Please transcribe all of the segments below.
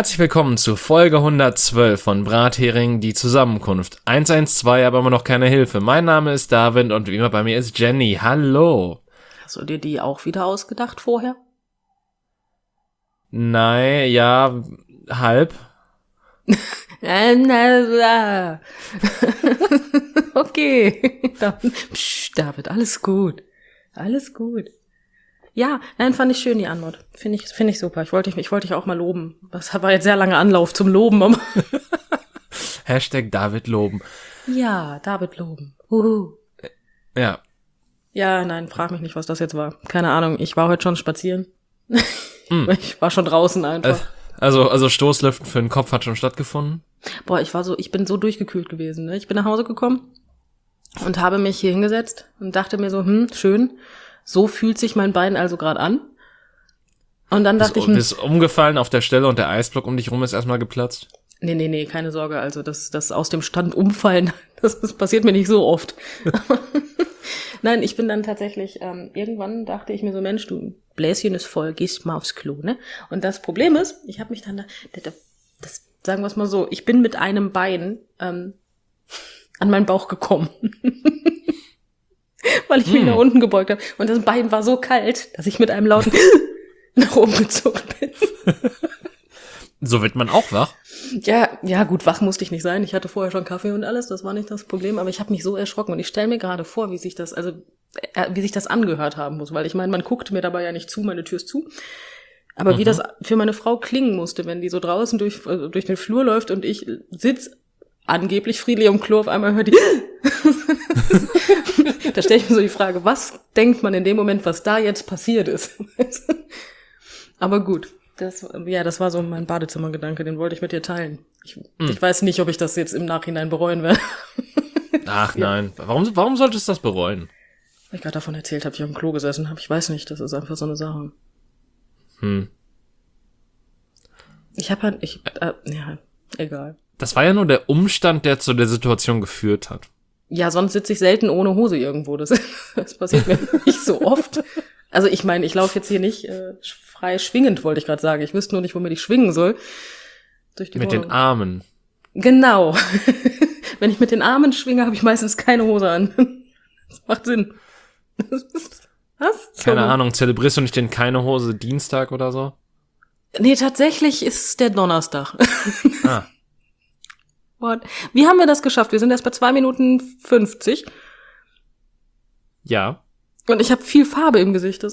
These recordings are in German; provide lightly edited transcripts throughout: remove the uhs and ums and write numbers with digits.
Herzlich willkommen zu Folge 112 von Brathering, die Zusammenkunft. 112, aber immer noch keine Hilfe. Mein Name ist David und wie immer bei mir ist Jenny. Hallo. Hast du dir die auch wieder ausgedacht vorher? Nein, ja, halb. Okay. David, alles gut. Alles gut. Ja, nein, fand ich schön, die Antwort. Finde ich super. Ich wollte dich auch mal loben. Das war jetzt sehr lange Anlauf zum Loben. Aber Hashtag David loben. ja, David loben. Ja. Ja, nein, frag mich nicht, was das jetzt war. Keine Ahnung, ich war heute schon spazieren. Ich war schon draußen einfach. Also Stoßlüften für den Kopf hat schon stattgefunden? Boah, ich bin so durchgekühlt gewesen, ne? Ich bin nach Hause gekommen und habe mich hier hingesetzt und dachte mir so, schön. So fühlt sich mein Bein also gerade an. Und dann dachte ich... Du bist umgefallen auf der Stelle und der Eisblock um dich rum ist erstmal geplatzt? Nee, keine Sorge. Also das aus dem Stand umfallen, das passiert mir nicht so oft. Nein, ich bin dann tatsächlich... irgendwann dachte ich mir so, Mensch, du Bläschen ist voll, gehst mal aufs Klo, ne? Und das Problem ist, ich habe mich dann... sagen wir es mal so, ich bin mit einem Bein an meinen Bauch gekommen. Weil ich mich nach unten gebeugt habe. Und das Bein war so kalt, dass ich mit einem lauten nach oben gezuckt bin. So wird man auch wach? Ja, gut, wach musste ich nicht sein. Ich hatte vorher schon Kaffee und alles, das war nicht das Problem. Aber ich habe mich so erschrocken und ich stelle mir gerade vor, wie sich das angehört haben muss. Weil ich meine, man guckt mir dabei ja nicht zu, meine Tür ist zu. Aber wie das für meine Frau klingen musste, wenn die so draußen durch den Flur läuft und ich sitz angeblich friedlich am Klo, auf einmal hört die Da stelle ich mir so die Frage, was denkt man in dem Moment, was da jetzt passiert ist? Aber gut, das war so mein Badezimmergedanke, den wollte ich mit dir teilen. Ich weiß nicht, ob ich das jetzt im Nachhinein bereuen werde. Ach nein, warum solltest du das bereuen? Weil ich gerade davon erzählt habe, ich auf dem Klo gesessen habe. Ich weiß nicht, das ist einfach so eine Sache. Egal. Das war ja nur der Umstand, der zu der Situation geführt hat. Ja, sonst sitze ich selten ohne Hose irgendwo. Das passiert mir nicht so oft. Also ich meine, ich laufe jetzt hier nicht frei schwingend, wollte ich gerade sagen. Ich wüsste nur nicht, womit ich schwingen soll. Durch die mit Wohnung. Den Armen. Genau. Wenn ich mit den Armen schwinge, habe ich meistens keine Hose an. Das macht Sinn. Was? Keine Ahnung, zelebrierst du nicht den keine Hose Dienstag oder so? Nee, tatsächlich ist der Donnerstag. Ah. What? Wie haben wir das geschafft? Wir sind erst bei 2 Minuten 50. Ja. Und ich habe viel Farbe im Gesicht.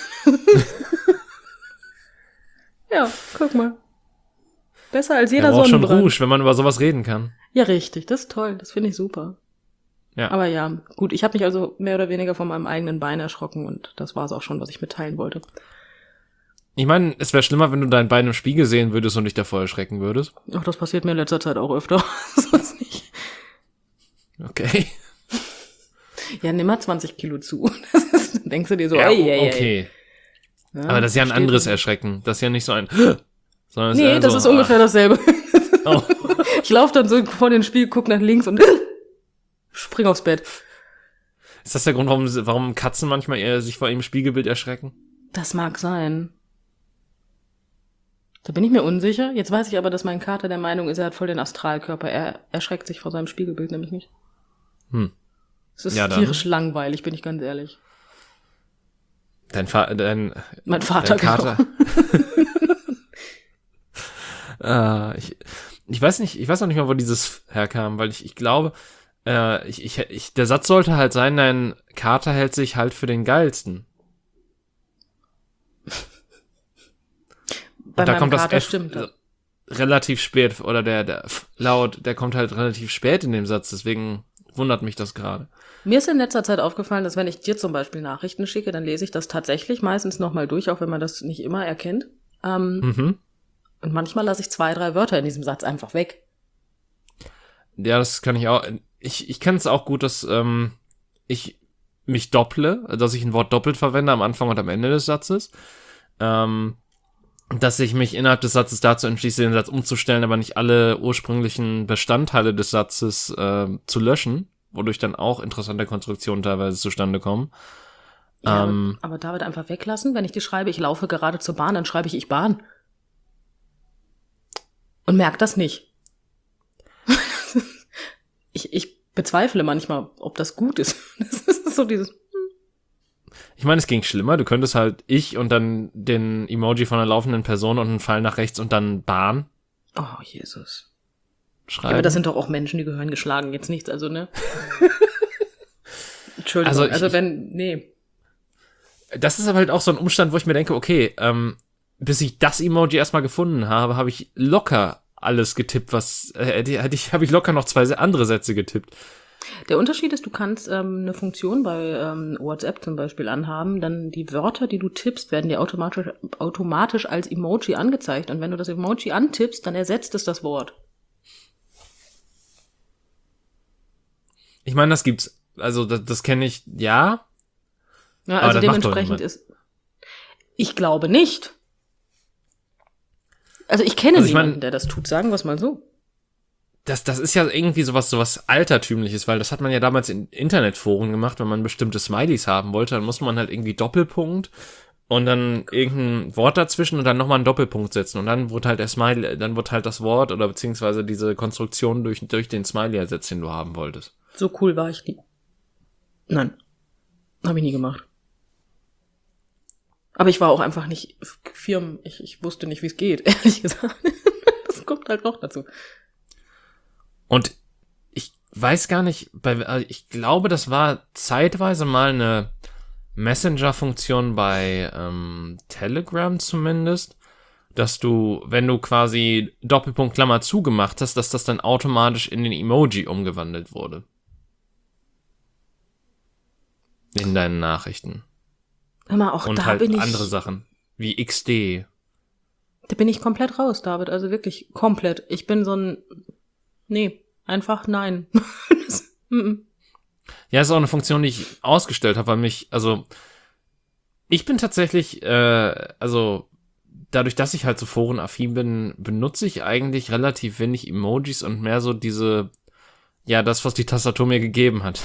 Ja, guck mal. Besser als jeder Sonnenbrand. Schon Rouge, wenn man über sowas reden kann. Ja, richtig. Das ist toll. Das finde ich super. Ja. Aber ja, gut. Ich habe mich also mehr oder weniger von meinem eigenen Bein erschrocken und das war es auch schon, was ich mitteilen wollte. Ich meine, es wäre schlimmer, wenn du dein Bein im Spiegel sehen würdest und dich davor erschrecken würdest. Ach, das passiert mir in letzter Zeit auch öfter. Das weiß nicht. Okay. Ja, nimm mal 20 Kilo zu. Dann denkst du dir so, ja, ey. Okay. Ja, aber das ist ja ein anderes Erschrecken. Das ist ja nicht so ein... sondern nee, das ist ungefähr dasselbe. Oh. Ich laufe dann so vor den Spiegel, guck nach links und spring aufs Bett. Ist das der Grund, warum Katzen manchmal eher sich vor ihrem Spiegelbild erschrecken? Das mag sein. Da bin ich mir unsicher. Jetzt weiß ich aber, dass mein Kater der Meinung ist, er hat voll den Astralkörper. Er erschreckt sich vor seinem Spiegelbild nämlich nicht. Es ist tierisch langweilig, bin ich ganz ehrlich. Mein Vater, dein Kater. Ich weiß noch nicht mal, wo dieses herkam, weil ich glaube, der Satz sollte halt sein, dein Kater hält sich halt für den Geilsten. Bei und da meinem kommt Kater das F stimmt das. Relativ spät, oder der Laut, der kommt halt relativ spät in dem Satz, deswegen wundert mich das gerade. Mir ist in letzter Zeit aufgefallen, dass wenn ich dir zum Beispiel Nachrichten schicke, dann lese ich das tatsächlich meistens nochmal durch, auch wenn man das nicht immer erkennt. Und manchmal lasse ich 2, 3 Wörter in diesem Satz einfach weg. Ja, das kann ich auch. Ich kenne es auch gut, dass ich mich dopple, dass ich ein Wort doppelt verwende am Anfang und am Ende des Satzes. Dass ich mich innerhalb des Satzes dazu entschließe, den Satz umzustellen, aber nicht alle ursprünglichen Bestandteile des Satzes zu löschen, wodurch dann auch interessante Konstruktionen teilweise zustande kommen. Ja, aber David einfach weglassen, wenn ich dir schreibe, ich laufe gerade zur Bahn, dann schreibe ich Bahn. und merke das nicht. Ich bezweifle manchmal, ob das gut ist. Das ist so dieses... Ich meine, es ging schlimmer. Du könntest halt ich und dann den Emoji von einer laufenden Person und einen Pfeil nach rechts und dann Bahn Oh, Jesus. schreiben. Ja, aber das sind doch auch Menschen, die gehören geschlagen, jetzt nichts, also, ne? Entschuldigung, nee. Das ist aber halt auch so ein Umstand, wo ich mir denke, okay, bis ich das Emoji erstmal gefunden habe, habe ich locker alles getippt, habe ich locker noch 2 andere Sätze getippt. Der Unterschied ist, du kannst eine Funktion bei WhatsApp zum Beispiel anhaben, dann die Wörter, die du tippst, werden dir automatisch als Emoji angezeigt. Und wenn du das Emoji antippst, dann ersetzt es das Wort. Ich meine, das gibt's. Also das kenne ich, ja. Ja, aber also das macht doch dementsprechend niemand. ist... Ich glaube nicht. Also ich kenne Also ich niemanden, mein- der das tut, sagen wir es mal so. Das ist ja irgendwie sowas Altertümliches, weil das hat man ja damals in Internetforen gemacht, wenn man bestimmte Smileys haben wollte, dann musste man halt irgendwie Doppelpunkt und dann irgendein Wort dazwischen und dann nochmal einen Doppelpunkt setzen und dann wurde halt der Smiley, dann wurde halt das Wort oder beziehungsweise diese Konstruktion durch den Smiley ersetzt, den du haben wolltest. So cool war ich nie. Nein, habe ich nie gemacht. Aber ich war auch einfach nicht firm. Ich wusste nicht, wie es geht, ehrlich gesagt. Das kommt halt noch dazu. Und ich weiß gar nicht, ich glaube, das war zeitweise mal eine Messenger-Funktion bei Telegram zumindest, dass du, wenn du quasi Doppelpunkt Klammer zugemacht hast, dass das dann automatisch in den Emoji umgewandelt wurde. In deinen Nachrichten. Hör mal, auch Und da halt bin ich... andere Sachen, wie XD. Da bin ich komplett raus, David. Also wirklich komplett. Ich bin so ein... Nee, einfach nein. Ja, ist auch eine Funktion, die ich ausgestellt habe, weil ich bin tatsächlich, dadurch, dass ich halt so forenaffin bin, benutze ich eigentlich relativ wenig Emojis und mehr so das, was die Tastatur mir gegeben hat.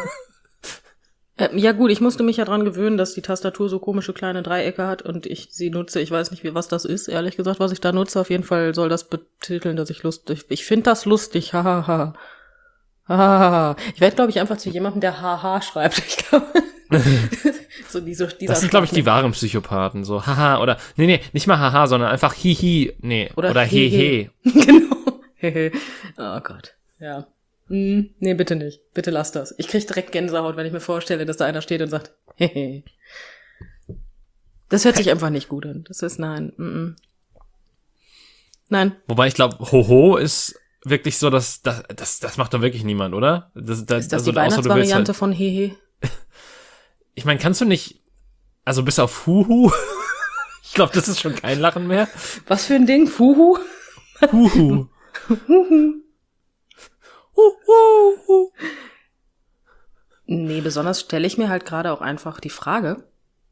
Ja gut, ich musste mich ja dran gewöhnen, dass die Tastatur so komische kleine Dreiecke hat und ich sie nutze. Ich weiß nicht, was das ist, ehrlich gesagt, was ich da nutze. Auf jeden Fall soll das betiteln, dass ich finde das lustig, hahaha. Hahaha. Ich werde, glaube ich, einfach zu jemandem, der haha schreibt. Ich glaube, so dieser Das sind, glaube ich, die wahren Psychopathen, so haha oder, nee, nicht mal haha, sondern einfach hihi, nee, oder hehe. Genau. Hehe. Oh Gott, ja. Nee, bitte nicht. Bitte lass das. Ich krieg direkt Gänsehaut, wenn ich mir vorstelle, dass da einer steht und sagt, hehe. Das hört sich einfach nicht gut an. Das ist nein. Nein. Wobei ich glaube, Hoho ist wirklich so, das macht doch wirklich niemand, oder? Ist das die Weihnachtsvariante von Hehe? Ich meine, kannst du nicht, also bis auf Huhu, ich glaube, das ist schon kein Lachen mehr. Was für ein Ding? Fuhu? Huhu. Nee, besonders stelle ich mir halt gerade auch einfach die Frage,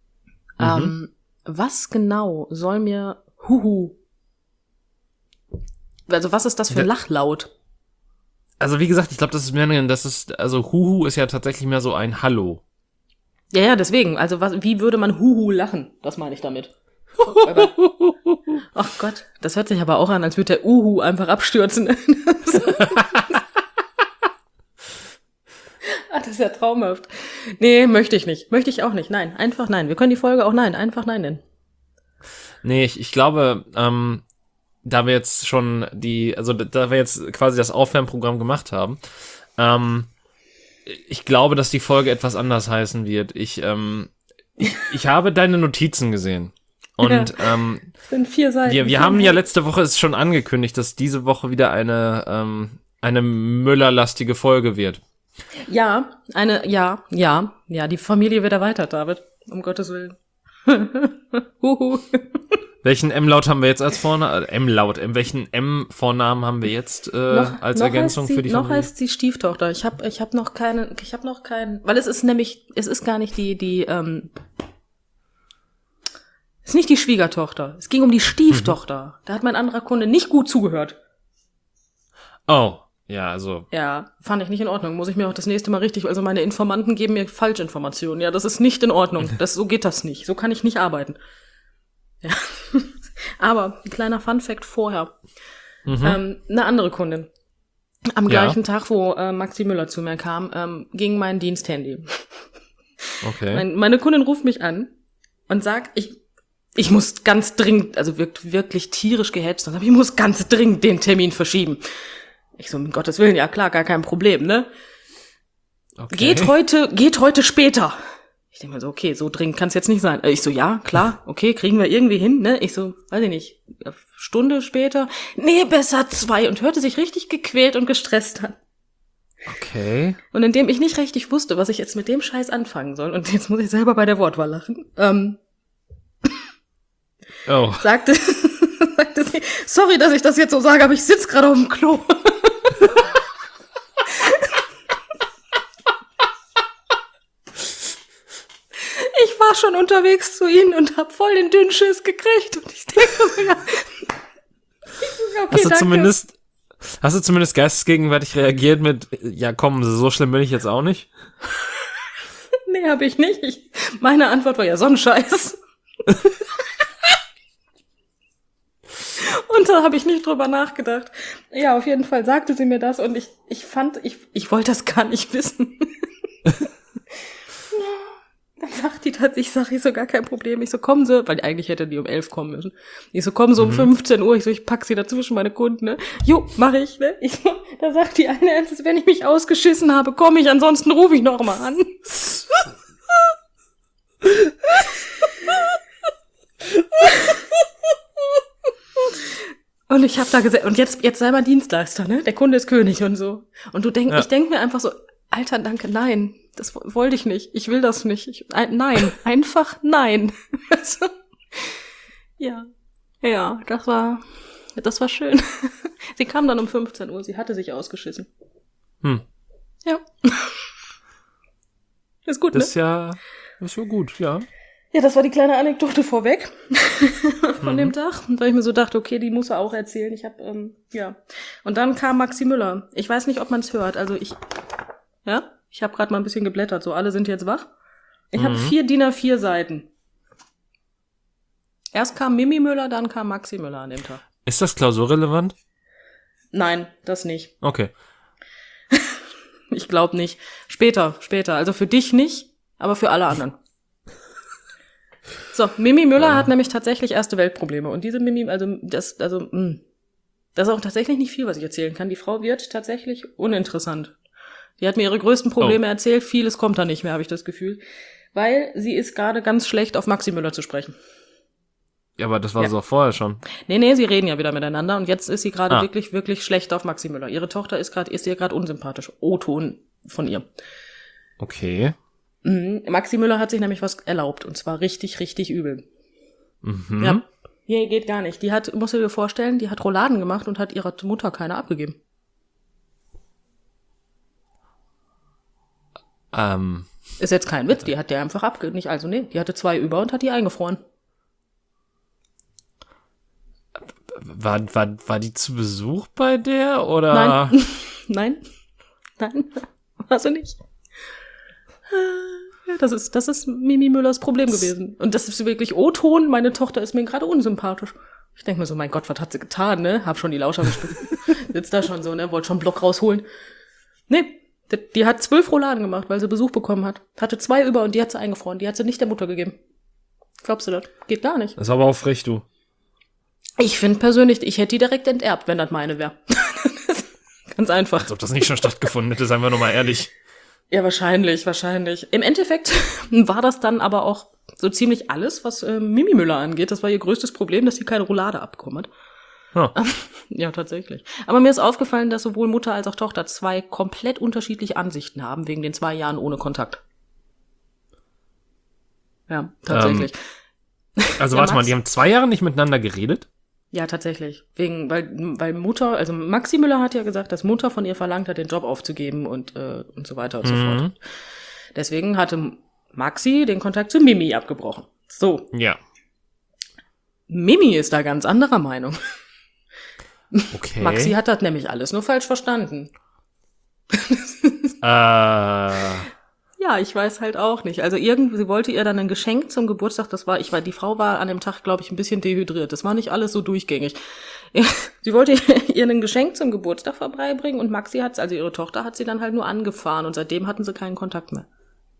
was genau soll mir Huhu? Also was ist das für ein Lachlaut? Also wie gesagt, ich glaube, Huhu ist ja tatsächlich mehr so ein Hallo. Ja, deswegen. Also wie würde man Huhu lachen? Das meine ich damit. Ach Gott, das hört sich aber auch an, als würde der Uhu einfach abstürzen. Das ist ja traumhaft. Nee, möchte ich nicht. Möchte ich auch nicht. Nein, einfach nein. Wir können die Folge auch einfach nein nennen. Nee, ich glaube, da wir jetzt quasi das Aufwärmprogramm gemacht haben, ich glaube, dass die Folge etwas anders heißen wird. Ich habe deine Notizen gesehen. Und es sind 4 Seiten. wir haben ja letzte Woche es schon angekündigt, dass diese Woche wieder eine Müller-lastige Folge wird. Ja, die Familie wird erweitert, David. Um Gottes Willen. Huhu. Welchen M-Laut haben wir jetzt als Vornamen? Welchen M-Vornamen haben wir jetzt als Ergänzung für die Noch Familie? heißt sie Stieftochter. Ich hab noch keinen, weil es ist gar nicht ist nicht die Schwiegertochter. Es ging um die Stieftochter. Da hat mein anderer Kunde nicht gut zugehört. Oh, ja, also. Ja, fand ich nicht in Ordnung. Muss ich mir auch das nächste Mal also meine Informanten geben mir Falschinformationen. Ja, das ist nicht in Ordnung. So geht das nicht. So kann ich nicht arbeiten. Ja. Aber ein kleiner Funfact vorher. Eine andere Kundin. Am gleichen Tag, wo Maxi Müller zu mir kam, ging mein Diensthandy. Okay. Meine Kundin ruft mich an und sagt, ich muss ganz dringend, also wirklich tierisch gehetzt, und sagt, ich muss ganz dringend den Termin verschieben. Ich so, um Gottes Willen, ja klar, gar kein Problem, ne? Okay. Geht heute später. Ich denke mir so, okay, so dringend kann es jetzt nicht sein. Ich so, ja, klar, okay, kriegen wir irgendwie hin, ne? Ich so, weiß ich nicht, Stunde später, nee, besser 2, und hörte sich richtig gequält und gestresst an. Okay. Und indem ich nicht richtig wusste, was ich jetzt mit dem Scheiß anfangen soll, und jetzt muss ich selber bei der Wortwahl lachen, sagte sie, sorry, dass ich das jetzt so sage, aber ich sitze gerade auf dem Klo. Ich war schon unterwegs zu ihnen und hab voll den Dünnschiss gekriegt. Und ich denke so, ja. Okay, Hast du zumindest geistesgegenwärtig reagiert mit, ja komm, so schlimm bin ich jetzt auch nicht? Nee, hab ich nicht. Meine Antwort war ja Sonnenscheiß. Und da habe ich nicht drüber nachgedacht. Ja, auf jeden Fall sagte sie mir das, und ich wollte das gar nicht wissen. Dann sagt die tatsächlich, ich so, gar kein Problem. Ich so, kommen Sie, weil eigentlich hätte die um 11 kommen müssen. Ich so, kommen Sie um 15 Uhr. Ich so, ich pack Sie dazwischen, meine Kunden, ne? Jo, mach ich, ne? Ich so, da sagt die eine ernsthaft, wenn ich mich ausgeschissen habe, komme ich, ansonsten rufe ich noch mal an. Und ich habe da gesagt, und jetzt sei mal Dienstleister, ne? Der Kunde ist König und so. Und ich denk mir einfach so, Alter, danke, nein. Das wollte ich nicht. Ich will das nicht. Nein. Einfach nein. Ja. Ja, das war schön. Sie kam dann um 15 Uhr. Sie hatte sich ausgeschissen. Ja. Ist gut, das ne? Ist ja gut, ja. Ja, das war die kleine Anekdote vorweg von dem Tag. Weil ich mir so dachte, okay, die muss er auch erzählen. Ich habe, ja. Und dann kam Maxi Müller. Ich weiß nicht, ob man es hört. Also ich habe gerade mal ein bisschen geblättert. So, alle sind jetzt wach. Ich habe 4 DIN A4 Seiten. Erst kam Mimi Müller, dann kam Maxi Müller an dem Tag. Ist das klausurrelevant? Nein, das nicht. Okay. Ich glaube nicht. Später. Also für dich nicht, aber für alle anderen. So, Mimi Müller hat nämlich tatsächlich erste Weltprobleme. Und diese Mimi, das ist auch tatsächlich nicht viel, was ich erzählen kann. Die Frau wird tatsächlich uninteressant. Die hat mir ihre größten Probleme erzählt. Vieles kommt da nicht mehr, habe ich das Gefühl. Weil sie ist gerade ganz schlecht, auf Maxi Müller zu sprechen. Ja, aber das war so vorher schon. Nee, sie reden ja wieder miteinander. Und jetzt ist sie gerade wirklich, wirklich schlecht auf Maxi Müller. Ihre Tochter ist ihr gerade unsympathisch. O-Ton von ihr. Okay. Maxi Müller hat sich nämlich was erlaubt. Und zwar richtig, richtig übel. Mhm. Ja. Hier geht gar nicht. Musst du dir vorstellen, die hat Rouladen gemacht und hat ihrer Mutter keine abgegeben. Ist jetzt kein Witz, die hat der einfach abgegeben. Die hatte 2 über und hat die eingefroren. War die zu Besuch bei der, oder? Nein, war sie nicht. Das ist Mimi Müllers Problem gewesen. Und das ist wirklich O-Ton, meine Tochter ist mir gerade unsympathisch. Ich denke mir so, mein Gott, was hat sie getan, ne? Hab schon die Lauscher gespielt. Sitzt da schon so, ne? Wollte schon einen Block rausholen. Nee, die hat 12 Rouladen gemacht, weil sie Besuch bekommen hat. Hatte 2 über und die hat sie eingefroren. Die hat sie nicht der Mutter gegeben. Glaubst du das? Geht gar nicht. Das ist aber auch frech, du. Ich finde persönlich, ich hätte die direkt enterbt, wenn das meine wäre. Ganz einfach. Als ob das nicht schon stattgefunden hätte, seien wir noch mal ehrlich. Ja, wahrscheinlich. Im Endeffekt war das dann aber auch so ziemlich alles, was Mimi Müller angeht. Das war ihr größtes Problem, dass sie keine Roulade abbekommen hat. Ja, tatsächlich. Aber mir ist aufgefallen, dass sowohl Mutter als auch Tochter 2 komplett unterschiedliche Ansichten haben, wegen den 2 Jahren ohne Kontakt. Ja, tatsächlich. Also warte mal, die haben 2 Jahre nicht miteinander geredet? Ja, tatsächlich. Weil Mutter, also Maxi Müller hat ja gesagt, dass Mutter von ihr verlangt hat, den Job aufzugeben und so weiter und so fort. Deswegen hatte Maxi den Kontakt zu Mimi abgebrochen. So. Ja. Mimi ist da ganz anderer Meinung. Okay. Maxi hat das nämlich alles nur falsch verstanden. Ja, ich weiß halt auch nicht. Also sie wollte ihr dann ein Geschenk zum Geburtstag, die Frau war an dem Tag, glaube ich, ein bisschen dehydriert. Das war nicht alles so durchgängig. Sie wollte ihr ein Geschenk zum Geburtstag vorbeibringen und Maxi hat's, also ihre Tochter, hat sie dann halt nur angefahren und seitdem hatten sie keinen Kontakt mehr.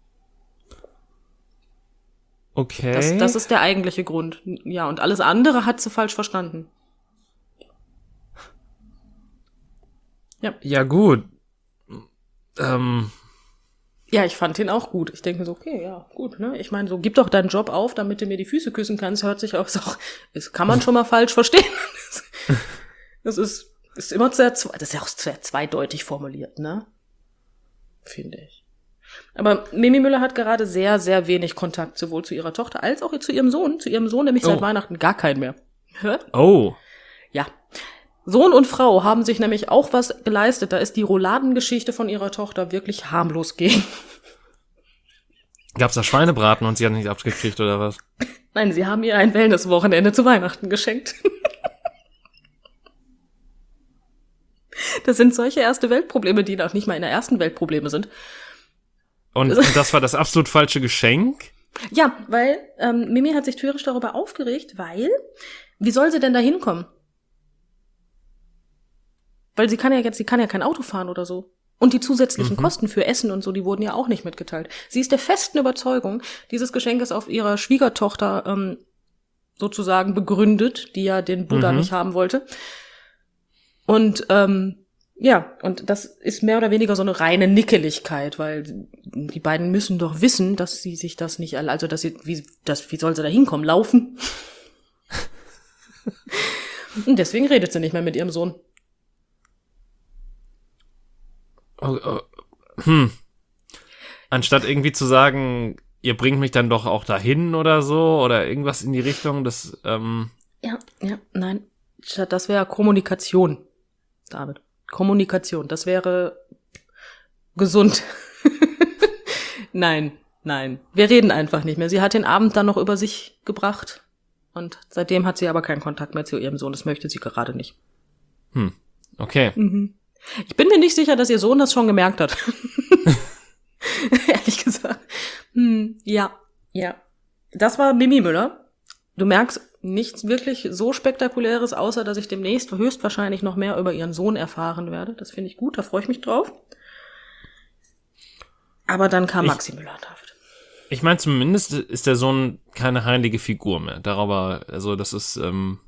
Okay. Das ist der eigentliche Grund. Ja, und alles andere hat sie falsch verstanden. Ja, gut. Ja, ich fand den auch gut. Ich denke so, okay, ja, gut, ne? Ich meine, so, gib doch deinen Job auf, damit du mir die Füße küssen kannst. Hört sich auch so, das kann man schon mal falsch verstehen. Das ist immer sehr, das ist ja auch sehr zweideutig formuliert, ne? Finde ich. Aber Mimi Müller hat gerade sehr, sehr wenig Kontakt, sowohl zu ihrer Tochter als auch zu ihrem Sohn. Zu ihrem Sohn nämlich seit Weihnachten gar keinen mehr. Hört? Oh. Ja. Sohn und Frau haben sich nämlich auch was geleistet. Da ist die Rouladengeschichte von ihrer Tochter wirklich harmlos gegen. Gab's da Schweinebraten und sie hat nicht abgekriegt, oder was? Nein, sie haben ihr ein Wellnesswochenende zu Weihnachten geschenkt. Das sind solche erste Weltprobleme, die auch nicht mal in der ersten Welt Probleme sind. Und das war das absolut falsche Geschenk? Ja, weil Mimi hat sich tierisch darüber aufgeregt, weil, wie soll sie denn da hinkommen? Weil sie kann ja kein Auto fahren oder so. Und die zusätzlichen Kosten für Essen und so, die wurden ja auch nicht mitgeteilt. Sie ist der festen Überzeugung, dieses Geschenk ist auf ihrer Schwiegertochter sozusagen begründet, die ja den Buddha nicht haben wollte. Und ja, und das ist mehr oder weniger so eine reine Nickeligkeit, weil die beiden müssen doch wissen, dass sie sich das nicht, also dass sie, wie soll sie da hinkommen? Laufen? Und deswegen redet sie nicht mehr mit ihrem Sohn. Anstatt irgendwie zu sagen, ihr bringt mich dann doch auch dahin oder so, oder irgendwas in die Richtung, das, Ja, nein. Das wäre Kommunikation, David. Kommunikation, das wäre gesund. Nein. Wir reden einfach nicht mehr. Sie hat den Abend dann noch über sich gebracht und seitdem hat sie aber keinen Kontakt mehr zu ihrem Sohn. Das möchte sie gerade nicht. Okay. Ich bin mir nicht sicher, dass ihr Sohn das schon gemerkt hat. Ehrlich gesagt. Ja. Das war Mimi Müller. Du merkst nichts wirklich so Spektakuläres, außer dass ich demnächst höchstwahrscheinlich noch mehr über ihren Sohn erfahren werde. Das finde ich gut, da freue ich mich drauf. Aber dann kam Maxi Müller, David. Ich meine, zumindest ist der Sohn keine heilige Figur mehr. Darüber, also das ist,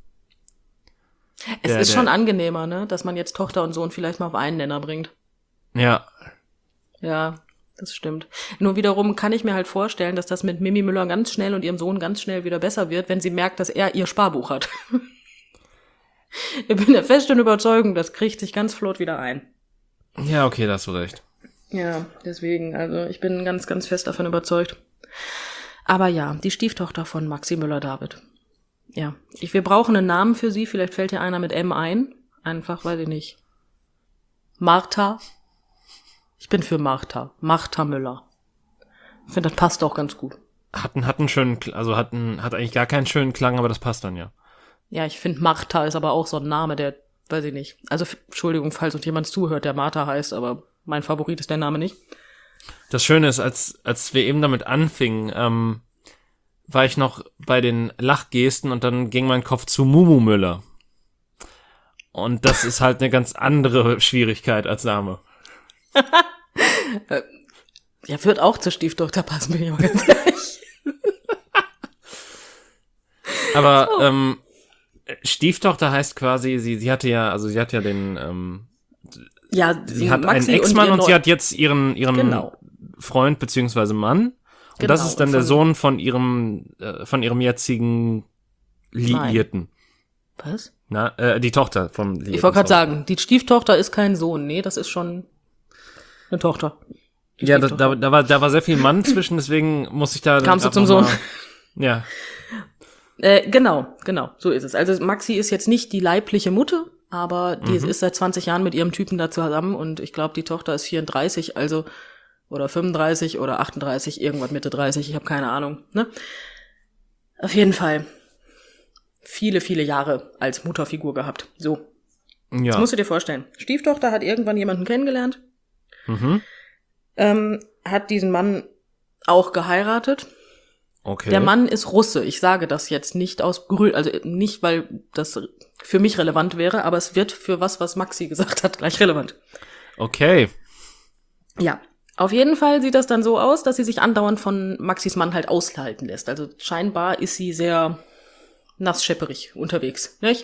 Es ist schon angenehmer, ne, dass man jetzt Tochter und Sohn vielleicht mal auf einen Nenner bringt. Ja. Ja, das stimmt. Nur wiederum kann ich mir halt vorstellen, dass das mit Mimi Müller ganz schnell und ihrem Sohn ganz schnell wieder besser wird, wenn sie merkt, dass er ihr Sparbuch hat. Ich bin der festen Überzeugung, das kriegt sich ganz flott wieder ein. Ja, okay, da hast du recht. Ja, deswegen, also ich bin ganz, ganz fest davon überzeugt. Aber ja, die Stieftochter von Maxi Müller-David. Ja, wir brauchen einen Namen für sie, vielleicht fällt dir einer mit M ein. Einfach, weiß ich nicht. Martha. Ich bin für Martha. Martha Müller. Ich finde, das passt auch ganz gut. Hat einen schönen, also hat eigentlich gar keinen schönen Klang, aber das passt dann ja. Ja, ich finde, Martha ist aber auch so ein Name, der, weiß ich nicht. Also, Entschuldigung, falls uns jemand zuhört, der Martha heißt, aber mein Favorit ist der Name nicht. Das Schöne ist, als wir eben damit anfingen, war ich noch bei den Lachgesten und dann ging mein Kopf zu Mumu Müller. Und das ist halt eine ganz andere Schwierigkeit als Name. Ja, wird auch zur Stieftochter passen, bin ich mal ganz ehrlich. Aber so. Stieftochter heißt quasi, sie hatte ja den, sie hat Maxi einen Ex-Mann und sie hat jetzt ihren genau. Freund beziehungsweise Mann. Und genau, das ist dann der Sohn von ihrem jetzigen Liierten. Nein. Was? Die Tochter vom Liierten. Ich wollte gerade sagen, die Stieftochter ist kein Sohn. Nee, das ist schon eine Tochter. Ja, da war sehr viel Mann zwischen, deswegen muss ich da... Kamst du zum Sohn? Ja. Genau, so ist es. Also Maxi ist jetzt nicht die leibliche Mutter, aber die ist seit 20 Jahren mit ihrem Typen da zusammen und ich glaube, die Tochter ist 34, also oder 35 oder 38, irgendwas Mitte 30, ich habe keine Ahnung. Ne? Auf jeden Fall viele, viele Jahre als Mutterfigur gehabt. So. Ja. Das musst du dir vorstellen. Stieftochter hat irgendwann jemanden kennengelernt, hat diesen Mann auch geheiratet. Okay. Der Mann ist Russe. Ich sage das jetzt nicht aus Grün, also nicht, weil das für mich relevant wäre, aber es wird für was Maxi gesagt hat, gleich relevant. Okay. Ja, auf jeden Fall sieht das dann so aus, dass sie sich andauernd von Maxis Mann halt aushalten lässt. Also scheinbar ist sie sehr nassschepperig unterwegs, nicht?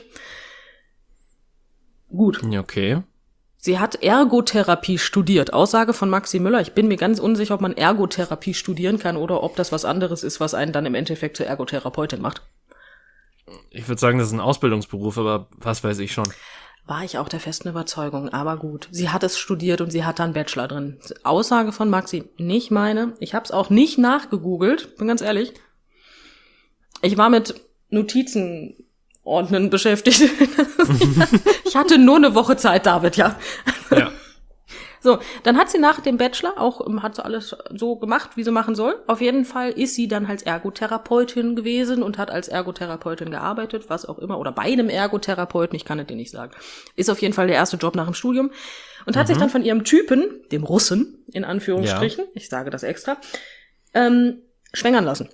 Gut. Okay. Sie hat Ergotherapie studiert. Aussage von Maxi Müller. Ich bin mir ganz unsicher, ob man Ergotherapie studieren kann oder ob das was anderes ist, was einen dann im Endeffekt zur Ergotherapeutin macht. Ich würde sagen, das ist ein Ausbildungsberuf, aber was weiß ich schon. War ich auch der festen Überzeugung, aber gut. Sie hat es studiert und sie hat da einen Bachelor drin. Aussage von Maxi, nicht meine. Ich habe es auch nicht nachgegoogelt, bin ganz ehrlich. Ich war mit Notizen ordnen beschäftigt. Ich hatte nur eine Woche Zeit, David, ja. Ja. So, dann hat sie nach dem Bachelor auch, hat sie alles so gemacht, wie sie machen soll. Auf jeden Fall ist sie dann als Ergotherapeutin gewesen und hat als Ergotherapeutin gearbeitet, was auch immer, oder bei einem Ergotherapeuten, ich kann es dir nicht sagen. Ist auf jeden Fall der erste Job nach dem Studium. Und hat sich dann von ihrem Typen, dem Russen, in Anführungsstrichen, ich sage das extra, schwängern lassen.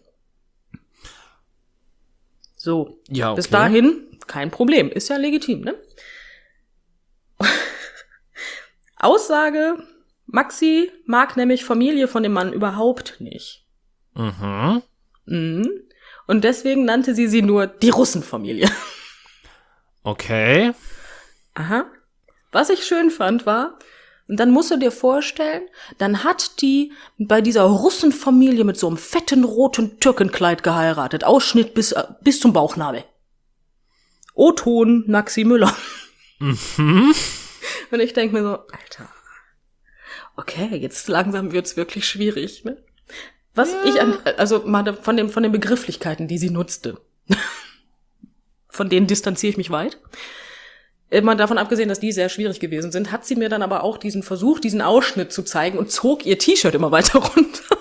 So, Ja, okay. Bis dahin kein Problem, ist ja legitim, ne? Aussage, Maxi mag nämlich Familie von dem Mann überhaupt nicht. Mhm. Und deswegen nannte sie nur die Russenfamilie. Okay. Aha. Was ich schön fand war, und dann musst du dir vorstellen, dann hat die bei dieser Russenfamilie mit so einem fetten roten Türkenkleid geheiratet. Ausschnitt bis zum Bauchnabel. O-Ton Maxi Müller. Mhm. Und ich denke mir so, Alter, okay, jetzt langsam wird's wirklich schwierig, ne? Was ich also mal von den Begrifflichkeiten, die sie nutzte, von denen distanziere ich mich weit. Mal davon abgesehen, dass die sehr schwierig gewesen sind, hat sie mir dann aber auch diesen Ausschnitt zu zeigen und zog ihr T-Shirt immer weiter runter.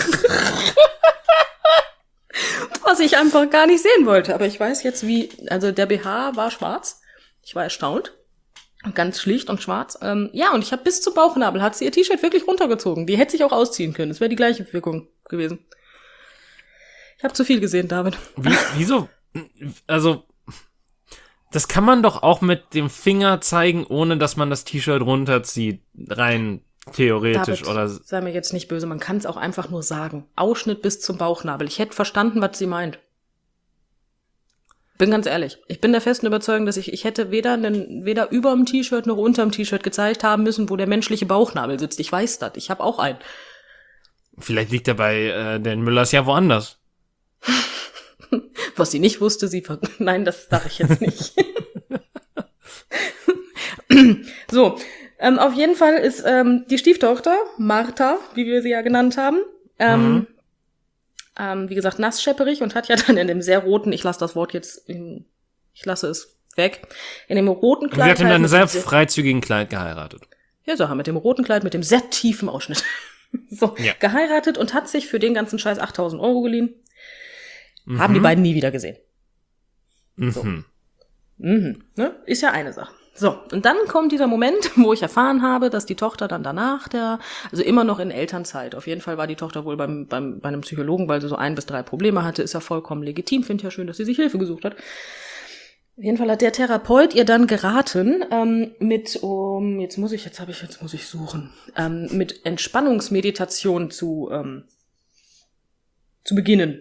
Was ich einfach gar nicht sehen wollte. Aber ich weiß jetzt also der BH war schwarz. Ich war erstaunt. Ganz schlicht und schwarz. Ja, und ich habe bis zum Bauchnabel hat sie ihr T-Shirt wirklich runtergezogen. Die hätte sich auch ausziehen können. Es wäre die gleiche Wirkung gewesen. Ich habe zu viel gesehen, David. Wieso? Also, das kann man doch auch mit dem Finger zeigen, ohne dass man das T-Shirt runterzieht. Rein theoretisch, David, oder? sei mir jetzt nicht böse, man kann es auch einfach nur sagen. Ausschnitt bis zum Bauchnabel. Ich hätte verstanden, was sie meint. Bin ganz ehrlich. Ich bin der festen Überzeugung, dass ich hätte weder über dem T-Shirt noch unter dem T-Shirt gezeigt haben müssen, wo der menschliche Bauchnabel sitzt. Ich weiß das. Ich habe auch einen. Vielleicht liegt er bei den Müllers ja woanders. Was sie nicht wusste, nein, das sage ich jetzt nicht. So, auf jeden Fall ist die Stieftochter, Martha, wie wir sie ja genannt haben, wie gesagt, nassschepperig und hat ja dann in dem sehr roten, ich lasse es weg, in dem roten Kleid. Sie hat in einem sehr freizügigen Kleid geheiratet. Ja, so, mit dem roten Kleid, mit dem sehr tiefen Ausschnitt. So, ja. Geheiratet und hat sich für den ganzen Scheiß 8.000 Euro geliehen. Haben die beiden nie wieder gesehen. So. Ne? Ist ja eine Sache. So, und dann kommt dieser Moment, wo ich erfahren habe, dass die Tochter dann danach, also immer noch in Elternzeit, auf jeden Fall war die Tochter wohl bei einem Psychologen, weil sie so 1 bis 3 Probleme hatte, ist ja vollkommen legitim, finde ich ja schön, dass sie sich Hilfe gesucht hat. Auf jeden Fall hat der Therapeut ihr dann geraten, mit Entspannungsmeditation zu beginnen.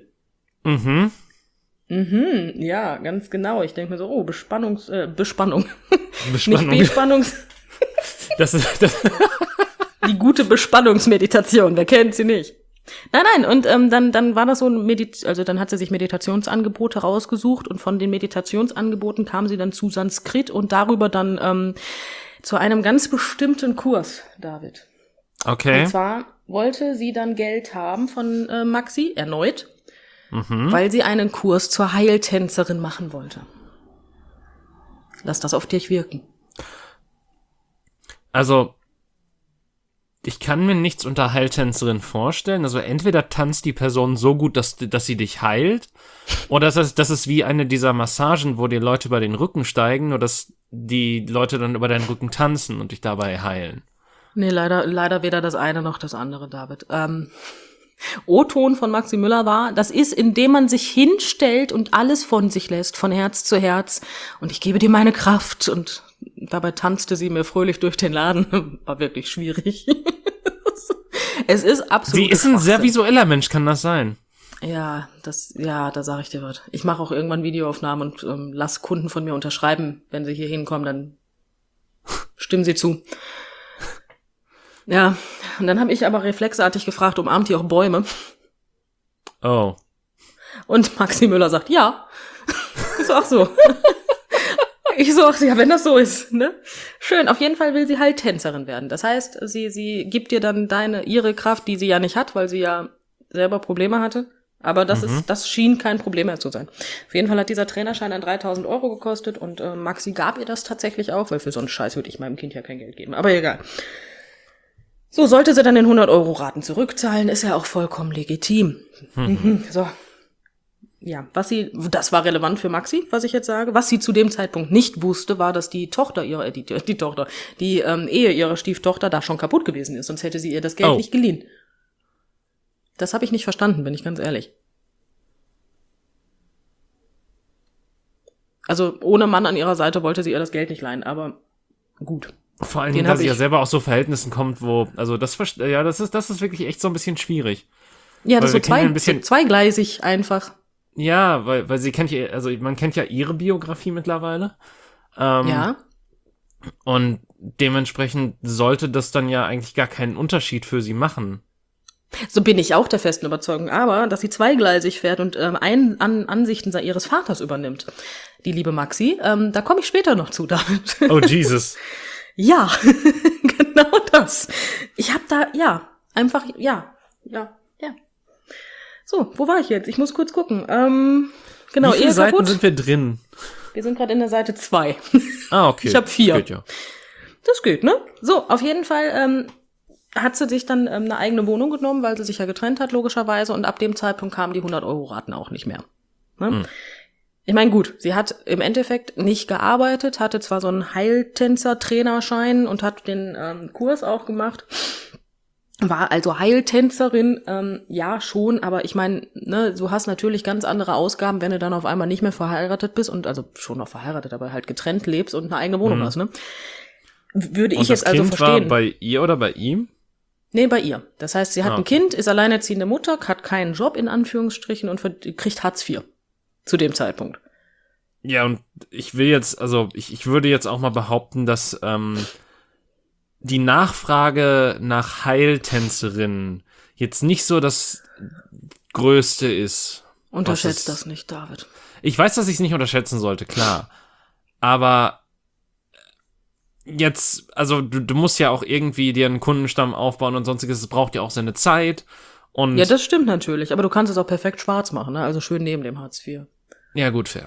Ja, ganz genau. Ich denke mir so, Bespannung. Nicht Bespannungs. Das Die gute Bespannungsmeditation, wer kennt sie nicht? Nein, und dann war das so dann hat sie sich Meditationsangebote rausgesucht und von den Meditationsangeboten kam sie dann zu Sanskrit und darüber dann zu einem ganz bestimmten Kurs, David. Okay. Und zwar wollte sie dann Geld haben von Maxi, erneut, weil sie einen Kurs zur Heiltänzerin machen wollte. Lass das auf dich wirken. Also, ich kann mir nichts unter Heiltänzerin vorstellen. Also entweder tanzt die Person so gut, dass sie dich heilt, oder das ist wie eine dieser Massagen, wo die Leute über den Rücken steigen, nur dass die Leute dann über deinen Rücken tanzen und dich dabei heilen. Nee, leider weder das eine noch das andere, David. O-Ton von Maxi Müller war, das ist, indem man sich hinstellt und alles von sich lässt, von Herz zu Herz. Und ich gebe dir meine Kraft. Und dabei tanzte sie mir fröhlich durch den Laden. War wirklich schwierig. Es ist absolut. Sie ist ein sehr visueller Mensch, kann das sein? Ja, da sage ich dir was. Ich mache auch irgendwann Videoaufnahmen und lass Kunden von mir unterschreiben, wenn sie hier hinkommen, dann stimmen sie zu. Ja, und dann habe ich aber reflexartig gefragt, umarmt ihr auch Bäume? Oh. Und Maxi Müller sagt, ja. Ich so, ach so. Ich so, ach ja, wenn das so ist, ne? Schön, auf jeden Fall will sie halt Tänzerin werden. Das heißt, sie gibt dir dann ihre Kraft, die sie ja nicht hat, weil sie ja selber Probleme hatte. Aber das schien kein Problem mehr zu sein. Auf jeden Fall hat dieser Trainerschein dann 3.000 € gekostet und Maxi gab ihr das tatsächlich auch, weil für so einen Scheiß würde ich meinem Kind ja kein Geld geben. Aber egal. So, sollte sie dann den 100-€ Raten zurückzahlen, ist ja auch vollkommen legitim. So. Ja, das war relevant für Maxi, was ich jetzt sage. Was sie zu dem Zeitpunkt nicht wusste, war, dass die Ehe ihrer Stieftochter da schon kaputt gewesen ist, sonst hätte sie ihr das Geld nicht geliehen. Das habe ich nicht verstanden, bin ich ganz ehrlich. Also ohne Mann an ihrer Seite wollte sie ihr das Geld nicht leihen, aber gut. Vor allen Dingen, dass sie ja selber aus so Verhältnissen kommt, wo, also das ist wirklich echt so ein bisschen schwierig. Ja, das ist so zweigleisig einfach. Ja, weil sie kennt ja, also man kennt ja ihre Biografie mittlerweile. Ja. Und dementsprechend sollte das dann ja eigentlich gar keinen Unterschied für sie machen. So bin ich auch der festen Überzeugung. Aber, dass sie zweigleisig fährt und Ansichten ihres Vaters übernimmt, die liebe Maxi, da komme ich später noch zu, David. Oh, Jesus. Ja, genau das. Ich habe da, ja. So, wo war ich jetzt? Ich muss kurz gucken. Genau, wie viele Seiten sind wir drin? Wir sind gerade in der Seite 2. Ah, okay. Ich habe 4. Das geht ja. Das geht, ne? So, auf jeden Fall hat sie sich dann eine eigene Wohnung genommen, weil sie sich ja getrennt hat, logischerweise. Und ab dem Zeitpunkt kamen die 100-€ Raten auch nicht mehr. Ne? Ich meine, gut, sie hat im Endeffekt nicht gearbeitet, hatte zwar so einen Heiltänzer-Trainerschein und hat den Kurs auch gemacht. War also Heiltänzerin, ja schon, aber ich meine, ne, du hast natürlich ganz andere Ausgaben, wenn du dann auf einmal nicht mehr verheiratet bist und also schon noch verheiratet, aber halt getrennt lebst und eine eigene Wohnung hast, ne? Würde ich jetzt also verstehen. Und das Kind war bei ihr oder bei ihm? Nee, bei ihr. Das heißt, sie hat ein Kind, ist alleinerziehende Mutter, hat keinen Job in Anführungsstrichen und kriegt Hartz IV zu dem Zeitpunkt. Ja, und ich würde jetzt auch mal behaupten, dass die Nachfrage nach Heiltänzerinnen jetzt nicht so das Größte ist. Unterschätzt das nicht, David. Ich weiß, dass ich es nicht unterschätzen sollte, klar. Aber jetzt, also du musst ja auch irgendwie dir einen Kundenstamm aufbauen und sonstiges. Es braucht ja auch seine Zeit. Und ja, das stimmt natürlich. Aber du kannst es auch perfekt schwarz machen, ne? Also schön neben dem Hartz IV. Ja, gut, fair.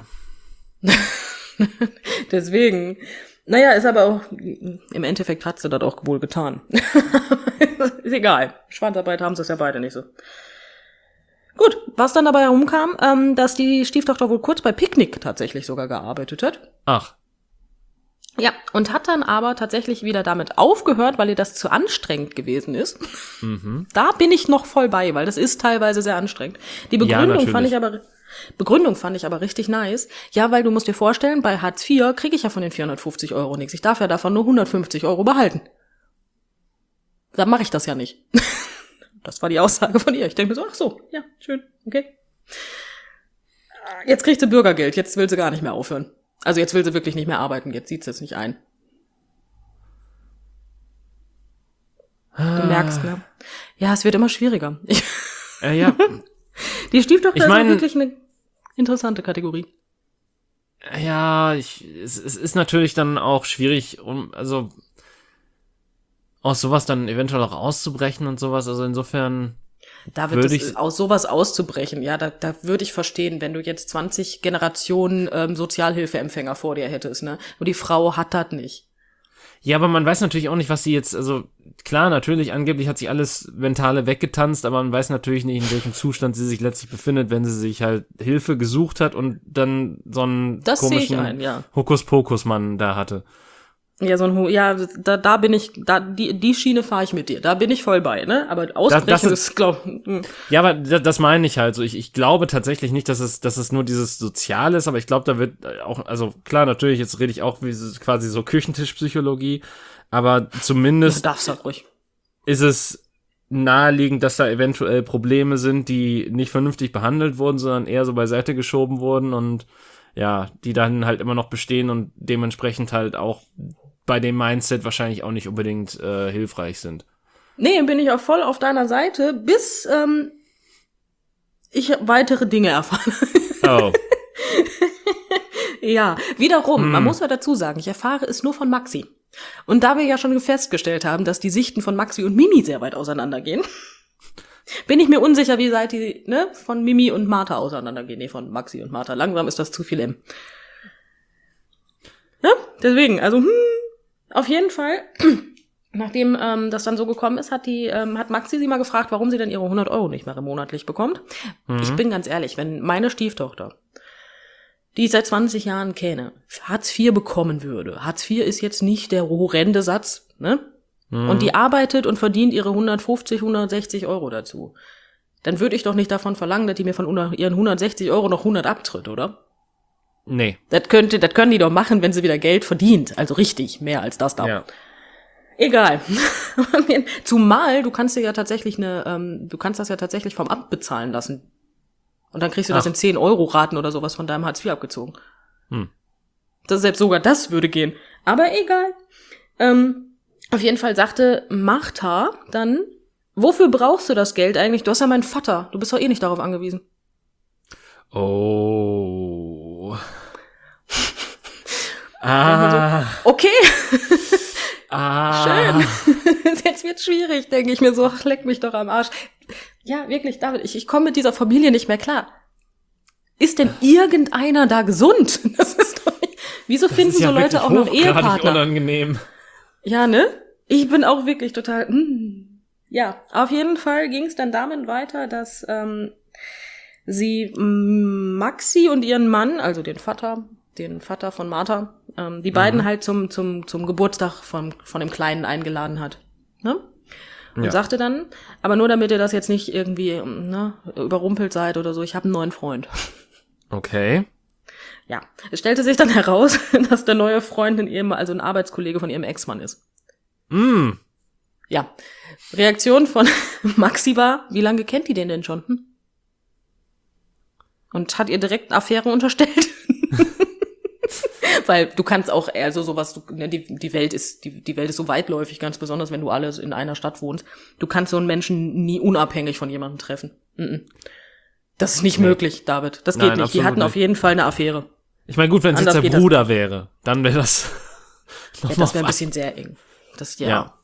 Deswegen... Naja, ist aber auch, im Endeffekt hat sie das auch wohl getan. Ist egal. Schwarzarbeit haben sie es ja beide nicht so. Gut, was dann dabei herumkam, dass die Stieftochter wohl kurz bei Picknick tatsächlich sogar gearbeitet hat. Ach. Ja, und hat dann aber tatsächlich wieder damit aufgehört, weil ihr das zu anstrengend gewesen ist. Da bin ich noch voll bei, weil das ist teilweise sehr anstrengend. Die Begründung fand ich aber richtig nice. Ja, weil du musst dir vorstellen, bei Hartz IV kriege ich ja von den 450 € nichts. Ich darf ja davon nur 150 € behalten. Dann mache ich das ja nicht. Das war die Aussage von ihr. Ich denke mir so, ach so, ja, schön, okay. Jetzt kriegt sie Bürgergeld, jetzt will sie gar nicht mehr aufhören. Also jetzt will sie wirklich nicht mehr arbeiten, jetzt sieht sie es nicht ein. Du merkst, ne? Ja, es wird immer schwieriger. Ja. Die Stieftochter ist wirklich eine interessante Kategorie. Ja, es ist natürlich dann auch schwierig, also aus sowas dann eventuell auch auszubrechen und sowas. Also insofern aus sowas auszubrechen, ja, da würde ich verstehen, wenn du jetzt 20 Generationen Sozialhilfeempfänger vor dir hättest, ne? Und die Frau hat das nicht. Ja, aber man weiß natürlich auch nicht, was sie jetzt, also klar, natürlich, angeblich hat sie alles Mentale weggetanzt, aber man weiß natürlich nicht, in welchem Zustand sie sich letztlich befindet, wenn sie sich halt Hilfe gesucht hat und dann so einen komischen Hokuspokus-Mann da hatte. Ja, da bin ich, die Schiene fahre ich mit dir. Da bin ich voll bei, ne? Aber ausbrechen ist, Ja, aber das meine ich halt so. Ich glaube tatsächlich nicht, dass es nur dieses Soziale ist, aber ich glaube, da wird auch, also klar, natürlich, jetzt rede ich auch wie quasi so Küchentischpsychologie, aber zumindest darfst halt ruhig. Ist es naheliegend, dass da eventuell Probleme sind, die nicht vernünftig behandelt wurden, sondern eher so beiseite geschoben wurden und ja, die dann halt immer noch bestehen und dementsprechend halt auch bei dem Mindset wahrscheinlich auch nicht unbedingt hilfreich sind. Nee, bin ich auch voll auf deiner Seite, bis ich weitere Dinge erfahre. Oh. Ja, wiederum, man muss ja dazu sagen, ich erfahre es nur von Maxi. Und da wir ja schon festgestellt haben, dass die Sichten von Maxi und Mimi sehr weit auseinandergehen, bin ich mir unsicher, wie weit die von Mimi und Martha auseinandergehen. Nee, von Maxi und Martha. Langsam ist das zu viel M. Ja, deswegen, also auf jeden Fall, nachdem das dann so gekommen ist, hat Maxi sie mal gefragt, warum sie denn ihre 100 € nicht mehr monatlich bekommt. Ich bin ganz ehrlich, wenn meine Stieftochter, die ich seit 20 Jahren kenne, Hartz IV bekommen würde. Hartz IV ist jetzt nicht der horrende Satz, ne? Und die arbeitet und verdient ihre 150, 160 € dazu. Dann würde ich doch nicht davon verlangen, dass die mir von ihren 160 € noch 100 abtritt, oder? Nee. Das können die doch machen, wenn sie wieder Geld verdient. Also richtig, mehr als das da. Ja. Egal. Zumal du kannst das ja tatsächlich vom Amt bezahlen lassen. Und dann kriegst du das in 10 € Raten oder sowas von deinem Hartz IV abgezogen. Selbst sogar das würde gehen. Aber egal. Auf jeden Fall sagte Martha dann, wofür brauchst du das Geld eigentlich? Du hast ja meinen Vater. Du bist doch eh nicht darauf angewiesen. Oh. So, okay. Schön. Jetzt wird's schwierig, denke ich mir so. Ach, leck mich doch am Arsch. Ja, wirklich, David, ich komme mit dieser Familie nicht mehr klar. Ist denn irgendeiner da gesund? Das ist doch nicht. Wieso finden so Leute auch noch Ehepartner? Unangenehm. Ja, ne? Ich bin auch wirklich total. Ja, auf jeden Fall ging es dann damit weiter, dass sie Maxi und ihren Mann, also den Vater von Martha, die beiden halt zum Geburtstag von dem Kleinen eingeladen hat. Ne? Und sagte dann, aber nur damit ihr das jetzt nicht irgendwie überrumpelt seid oder so, ich habe einen neuen Freund. Okay. Ja, es stellte sich dann heraus, dass der neue Freund also ein Arbeitskollege von ihrem Ex-Mann ist. Ja, Reaktion von Maxi war, wie lange kennt die den denn schon? Und hat ihr direkt Affäre unterstellt. Weil du kannst auch, also sowas, die Welt ist so weitläufig, ganz besonders, wenn du alle in einer Stadt wohnst. Du kannst so einen Menschen nie unabhängig von jemandem treffen. Das ist nicht möglich, David. Das geht nicht. Die hatten auf jeden Fall eine Affäre. Ich meine, gut, wenn es jetzt der Bruder wäre, dann wäre das noch das wäre ein bisschen sehr eng. Das, ja,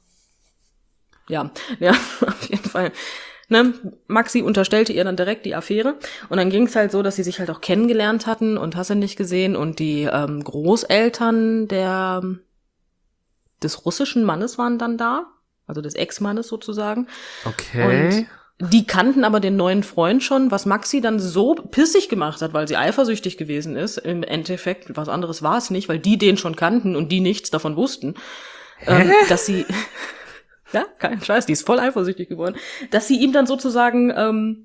auf jeden Fall. Ne? Maxi unterstellte ihr dann direkt die Affäre und dann ging es halt so, dass sie sich halt auch kennengelernt hatten und hast du nicht gesehen und die Großeltern des russischen Mannes waren dann da, also des Ex-Mannes sozusagen. Okay. Und die kannten aber den neuen Freund schon, was Maxi dann so pissig gemacht hat, weil sie eifersüchtig gewesen ist. Im Endeffekt, was anderes war es nicht, weil die den schon kannten und die nichts davon wussten, dass sie... Ja, kein Scheiß, die ist voll eifersüchtig geworden, dass sie ihm dann sozusagen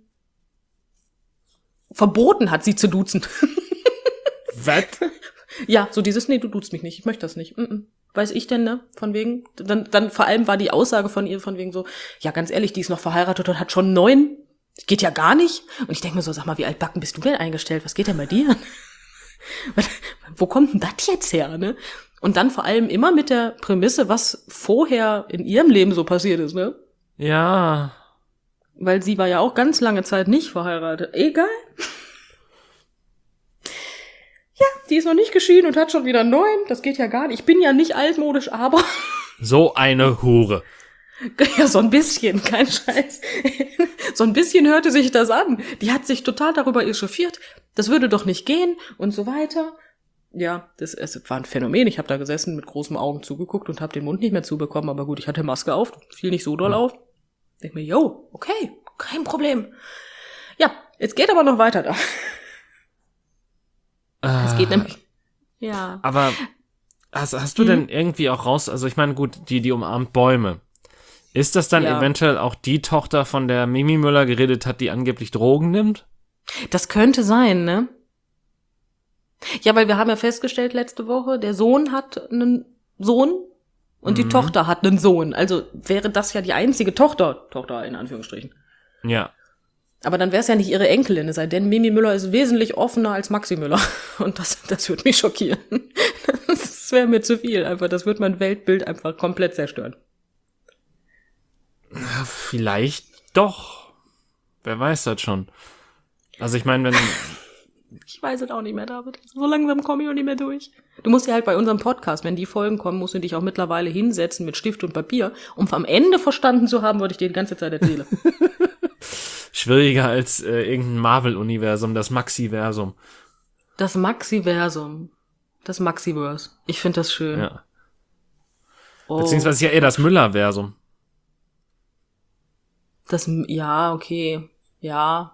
verboten hat, sie zu duzen. Was? Ja, so dieses, nee, du duzt mich nicht, ich möchte das nicht. Weiß ich denn, ne? Von wegen. Dann vor allem war die Aussage von ihr von wegen so, ja, ganz ehrlich, die ist noch verheiratet und hat schon 9. Das geht ja gar nicht. Und ich denke mir so, sag mal, wie altbacken bist du denn eingestellt? Was geht denn bei dir an? Wo kommt denn das jetzt her, ne? Und dann vor allem immer mit der Prämisse, was vorher in ihrem Leben so passiert ist, ne? Ja. Weil sie war ja auch ganz lange Zeit nicht verheiratet. Egal. Ja, die ist noch nicht geschieden und hat schon wieder 9. Das geht ja gar nicht. Ich bin ja nicht altmodisch, aber... So eine Hure. Ja, so ein bisschen, kein Scheiß. So ein bisschen hörte sich das an. Die hat sich total darüber echauffiert. Das würde doch nicht gehen und so weiter. Ja, es war ein Phänomen. Ich habe da gesessen, mit großen Augen zugeguckt und habe den Mund nicht mehr zubekommen. Aber gut, ich hatte Maske auf, fiel nicht so doll auf. Denk mir, yo, okay, kein Problem. Ja, jetzt geht aber noch weiter da. Es geht nämlich, ja. Aber Hast du denn irgendwie auch raus, also ich meine, gut, die umarmt Bäume. Ist das dann eventuell auch die Tochter, von der Mimi Müller geredet hat, die angeblich Drogen nimmt? Das könnte sein, ne? Ja, weil wir haben ja festgestellt letzte Woche, der Sohn hat einen Sohn und die Tochter hat einen Sohn. Also wäre das ja die einzige Tochter in Anführungsstrichen. Ja. Aber dann wäre es ja nicht ihre Enkelin, es sei denn, Mimi Müller ist wesentlich offener als Maxi Müller. Und das würde mich schockieren. Das wäre mir zu viel einfach. Das würde mein Weltbild einfach komplett zerstören. Ja, vielleicht doch. Wer weiß das schon. Also ich meine, wenn... Ich weiß es auch nicht mehr, David. So langsam komme ich auch nicht mehr durch. Du musst ja halt bei unserem Podcast, wenn die Folgen kommen, musst du dich auch mittlerweile hinsetzen mit Stift und Papier, um am Ende verstanden zu haben, was ich dir die ganze Zeit erzähle. Schwieriger als irgendein Marvel-Universum, das Maxiversum. Das Maxiversum. Das Maxiverse. Ich finde das schön. Ja. Beziehungsweise ja eher das Müller-Versum. Ja, okay. Ja.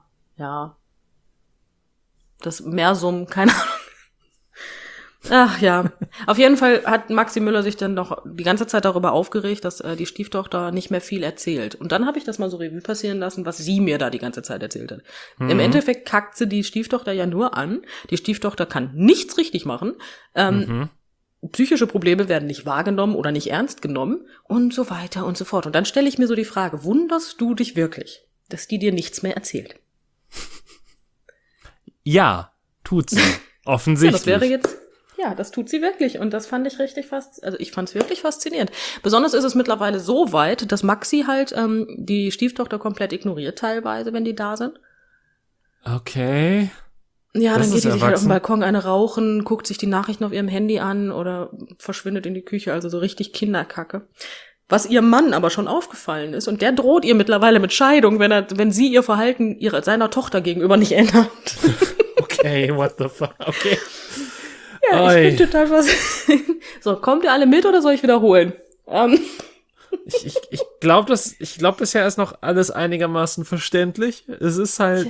Das Mersum, keine Ahnung. Ach ja. Auf jeden Fall hat Maxi Müller sich dann noch die ganze Zeit darüber aufgeregt, dass die Stieftochter nicht mehr viel erzählt. Und dann habe ich das mal so Revue passieren lassen, was sie mir da die ganze Zeit erzählt hat. Im Endeffekt kackt sie die Stieftochter ja nur an. Die Stieftochter kann nichts richtig machen. Psychische Probleme werden nicht wahrgenommen oder nicht ernst genommen und so weiter und so fort. Und dann stelle ich mir so die Frage, wunderst du dich wirklich, dass die dir nichts mehr erzählt? Ja, tut sie. Offensichtlich. Das tut sie wirklich. Und das fand ich ich fand es wirklich faszinierend. Besonders ist es mittlerweile so weit, dass Maxi halt die Stieftochter komplett ignoriert teilweise, wenn die da sind. Okay. Ja, Das dann geht die ist sich halt auf dem erwachsen. Balkon eine rauchen, guckt sich die Nachrichten auf ihrem Handy an oder verschwindet in die Küche, also so richtig Kinderkacke. Was ihrem Mann aber schon aufgefallen ist, und der droht ihr mittlerweile mit Scheidung, wenn sie ihr Verhalten seiner Tochter gegenüber nicht ändert. Okay, what the fuck, okay. Ja, ich bin total So, kommt ihr alle mit oder soll ich wiederholen? Ich glaube, bisher ist noch alles einigermaßen verständlich. Es ist halt,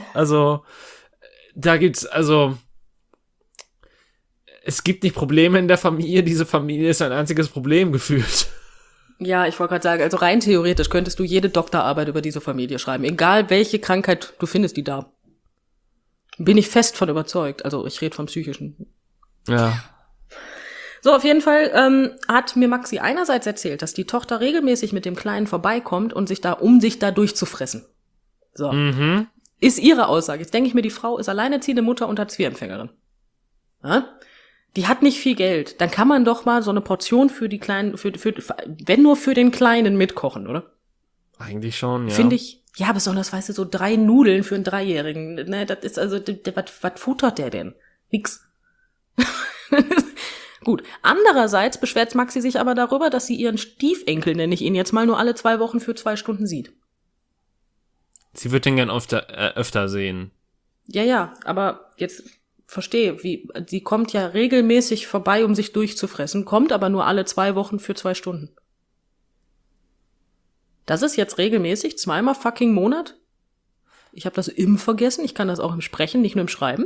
es gibt nicht Probleme in der Familie, diese Familie ist ein einziges Problem gefühlt. Ja, ich wollte gerade sagen, also rein theoretisch könntest du jede Doktorarbeit über diese Familie schreiben, egal welche Krankheit du findest, die da. Bin ich fest von überzeugt. Also ich rede vom Psychischen. Ja. So, auf jeden Fall hat mir Maxi einerseits erzählt, dass die Tochter regelmäßig mit dem Kleinen vorbeikommt und um sich da durchzufressen. So. Ist ihre Aussage. Jetzt denke ich mir, die Frau ist alleinerziehende Mutter und Hartz-IV-Empfängerin. Ja? Die hat nicht viel Geld. Dann kann man doch mal so eine Portion für die Kleinen, wenn nur für den Kleinen mitkochen, oder? Eigentlich schon, ja. Finde ich. Ja, besonders, weißt du, so 3 Nudeln für einen 3-Jährigen. Ne, das ist also, was futtert der denn? Nix. Gut. Andererseits beschwert Maxi sich aber darüber, dass sie ihren Stiefenkel, nenne ich ihn jetzt mal, nur alle 2 Wochen für 2 Stunden sieht. Sie wird den gern öfter sehen. Ja, aber jetzt verstehe, sie kommt ja regelmäßig vorbei, um sich durchzufressen, kommt aber nur alle 2 Wochen für 2 Stunden. Das ist jetzt regelmäßig, 2-mal fucking im Monat? Ich habe das im vergessen, ich kann das auch im Sprechen, nicht nur im Schreiben.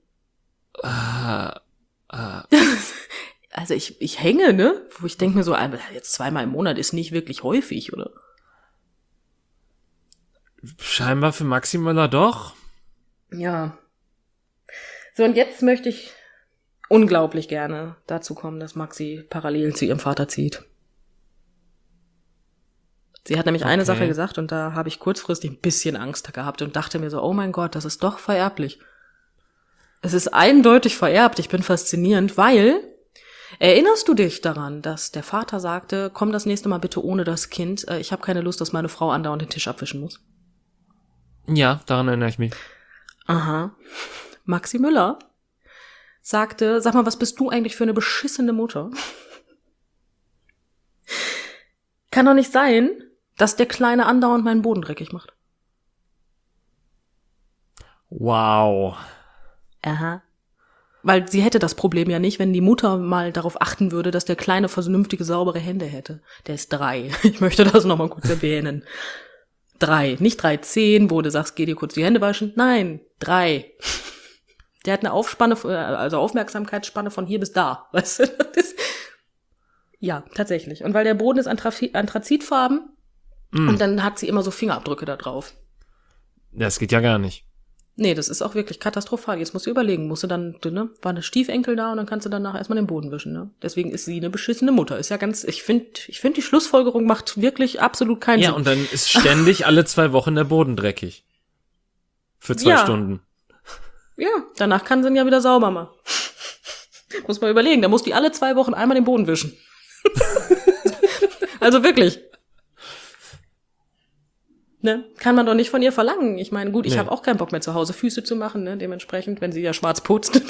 Also ich hänge, ne? Wo ich denke mir so, jetzt 2-mal im Monat ist nicht wirklich häufig, oder? Scheinbar für Maxi Müller doch. Ja. So, und jetzt möchte ich unglaublich gerne dazu kommen, dass Maxi parallel zu ihrem Vater zieht. Sie hat nämlich eine Sache gesagt und da habe ich kurzfristig ein bisschen Angst gehabt und dachte mir so, oh mein Gott, das ist doch vererblich. Es ist eindeutig vererbt, ich bin faszinierend, weil, erinnerst du dich daran, dass der Vater sagte, komm das nächste Mal bitte ohne das Kind, ich habe keine Lust, dass meine Frau andauernd den Tisch abwischen muss. Ja, daran erinnere ich mich. Aha. Maxi Müller sagte, sag mal, was bist du eigentlich für eine beschissene Mutter? Kann doch nicht sein, dass der Kleine andauernd meinen Boden dreckig macht. Wow. Aha. Weil sie hätte das Problem ja nicht, wenn die Mutter mal darauf achten würde, dass der Kleine vernünftige, saubere Hände hätte. Der ist 3. Ich möchte das nochmal kurz erwähnen. 3. Nicht 3,10, wo du sagst, geh dir kurz die Hände waschen. Nein, 3. Der hat eine Aufmerksamkeitsspanne von hier bis da. Weißt du? Ja, tatsächlich. Und weil der Boden ist anthrazitfarben und dann hat sie immer so Fingerabdrücke da drauf. Das geht ja gar nicht. Nee, das ist auch wirklich katastrophal. Jetzt musst du überlegen, musst du dann, ne, war eine Stiefenkel da und dann kannst du danach erstmal den Boden wischen, ne? Deswegen ist sie eine beschissene Mutter. Ist ja ganz, ich finde, die Schlussfolgerung macht wirklich absolut keinen Sinn. Ja, und dann ist ständig alle 2 Wochen der Boden dreckig. Für 2 Stunden. Ja, danach kann sie ihn ja wieder sauber machen. Muss man überlegen, da muss die alle 2 Wochen einmal den Boden wischen. Also wirklich. Ne? Kann man doch nicht von ihr verlangen. Ich meine, gut, ich habe auch keinen Bock mehr zu Hause Füße zu machen, ne? Dementsprechend, wenn sie ja schwarz putzt.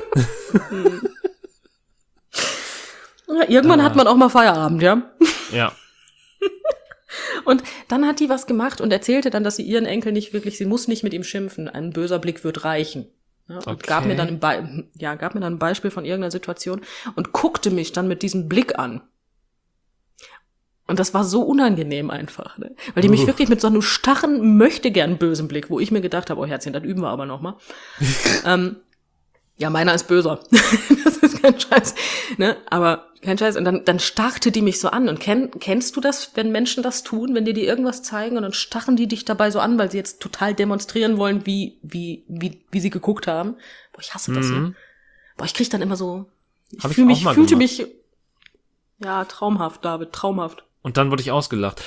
Ja, irgendwann hat man auch mal Feierabend, ja? Ja. Und dann hat die was gemacht und erzählte dann, dass sie ihren Enkel nicht wirklich, sie muss nicht mit ihm schimpfen, ein böser Blick wird reichen. Ja, und gab mir dann ein Beispiel von irgendeiner Situation und guckte mich dann mit diesem Blick an. Und das war so unangenehm einfach, ne? Weil die mich wirklich mit so einem starren, möchte gern bösen Blick, wo ich mir gedacht habe, oh Herzchen, das üben wir aber noch mal. Ja, meiner ist böser. Das ist kein Scheiß, ne? Aber kein Scheiß. Und dann starrte die mich so an. Und kennst du das, wenn Menschen das tun, wenn die irgendwas zeigen und dann starren die dich dabei so an, weil sie jetzt total demonstrieren wollen, wie sie geguckt haben? Boah, ich hasse das so. Boah, ich krieg dann immer so, fühlte mich, ja, traumhaft, David, traumhaft. Und dann wurde ich ausgelacht.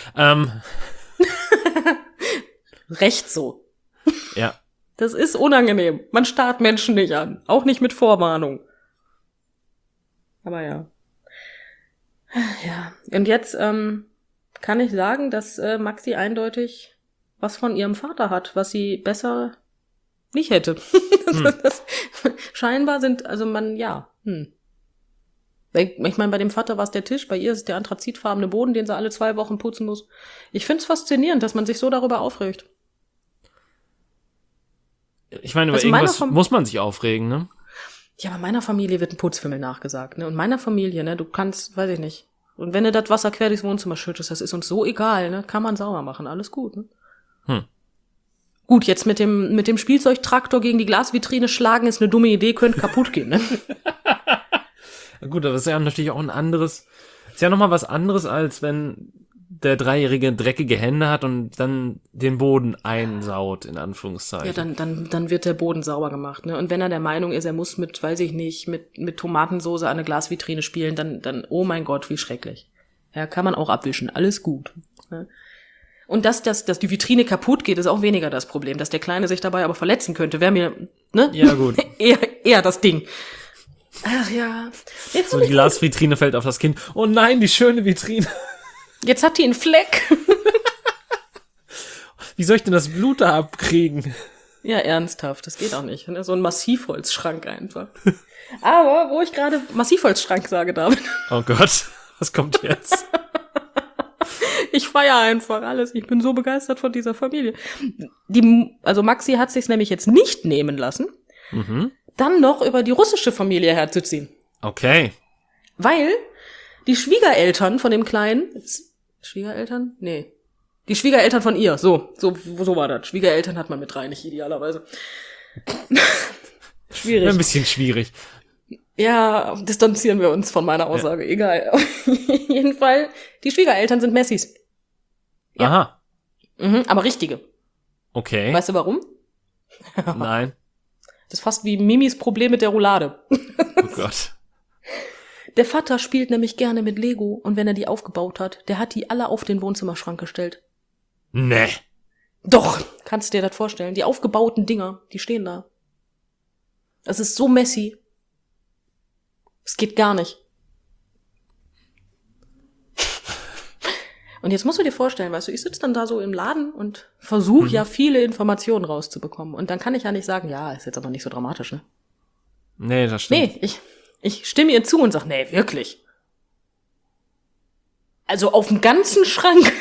Recht so. Ja. Das ist unangenehm. Man starrt Menschen nicht an. Auch nicht mit Vorwarnung. Aber ja. Ja. Und jetzt kann ich sagen, dass Maxi eindeutig was von ihrem Vater hat, was sie besser nicht hätte. Scheinbar sind, also Ich meine, bei dem Vater war es der Tisch, bei ihr ist es der anthrazitfarbene Boden, den sie alle 2 Wochen putzen muss. Ich find's faszinierend, dass man sich so darüber aufregt. Ich meine, über irgendwas muss man sich aufregen, ne? Ja, aber meiner Familie wird ein Putzfimmel nachgesagt, ne? Und meiner Familie, ne, du kannst, weiß ich nicht. Und wenn du das Wasser quer durchs Wohnzimmer schüttest, das ist uns so egal, ne? Kann man sauber machen, alles gut, ne? Gut, jetzt mit dem Spielzeugtraktor gegen die Glasvitrine schlagen ist eine dumme Idee, könnte kaputt gehen, ne? Gut, aber das ist ja natürlich auch ist ja nochmal was anderes, als wenn der 3-Jährige dreckige Hände hat und dann den Boden einsaut, in Anführungszeichen. Ja, dann wird der Boden sauber gemacht, ne? Und wenn er der Meinung ist, er muss mit, weiß ich nicht, mit Tomatensoße an eine Glasvitrine spielen, dann, oh mein Gott, wie schrecklich. Ja, kann man auch abwischen, alles gut. Ne? Und dass die Vitrine kaputt geht, ist auch weniger das Problem. Dass der Kleine sich dabei aber verletzen könnte, wäre mir, ne? Ja, gut. eher das Ding. Ach ja. Jetzt so die Glasvitrine fällt auf das Kind. Oh nein, die schöne Vitrine. Jetzt hat die einen Fleck. Wie soll ich denn das Blut da abkriegen? Ja, ernsthaft, das geht auch nicht. Ne? So ein Massivholzschrank einfach. Aber wo ich gerade Massivholzschrank sage, David. Oh Gott, was kommt jetzt? Ich feiere einfach alles. Ich bin so begeistert von dieser Familie. Also Maxi hat sich's nämlich jetzt nicht nehmen lassen, dann noch über die russische Familie herzuziehen. Okay. Weil die Schwiegereltern von dem Kleinen, Schwiegereltern? Nee. Die Schwiegereltern von ihr, so war das. Schwiegereltern hat man mit rein, nicht idealerweise. Schwierig. Ein bisschen schwierig. Ja, distanzieren wir uns von meiner Aussage, egal. Auf jeden Fall, die Schwiegereltern sind Messis. Ja. Aha. Aber richtige. Okay. Weißt du warum? Nein. Das ist fast wie Mimis Problem mit der Roulade. Oh Gott. Der Vater spielt nämlich gerne mit Lego und wenn er die aufgebaut hat, der hat die alle auf den Wohnzimmerschrank gestellt. Nee. Doch, kannst du dir das vorstellen? Die aufgebauten Dinger, die stehen da. Es ist so messy. Es geht gar nicht. Und jetzt musst du dir vorstellen, weißt du, ich sitze dann da so im Laden und versuche ja viele Informationen rauszubekommen. Und dann kann ich ja nicht sagen, ja, ist jetzt aber nicht so dramatisch, ne? Nee, das stimmt. Nee, ich stimme ihr zu und sag, nee, wirklich. Also auf dem ganzen Schrank.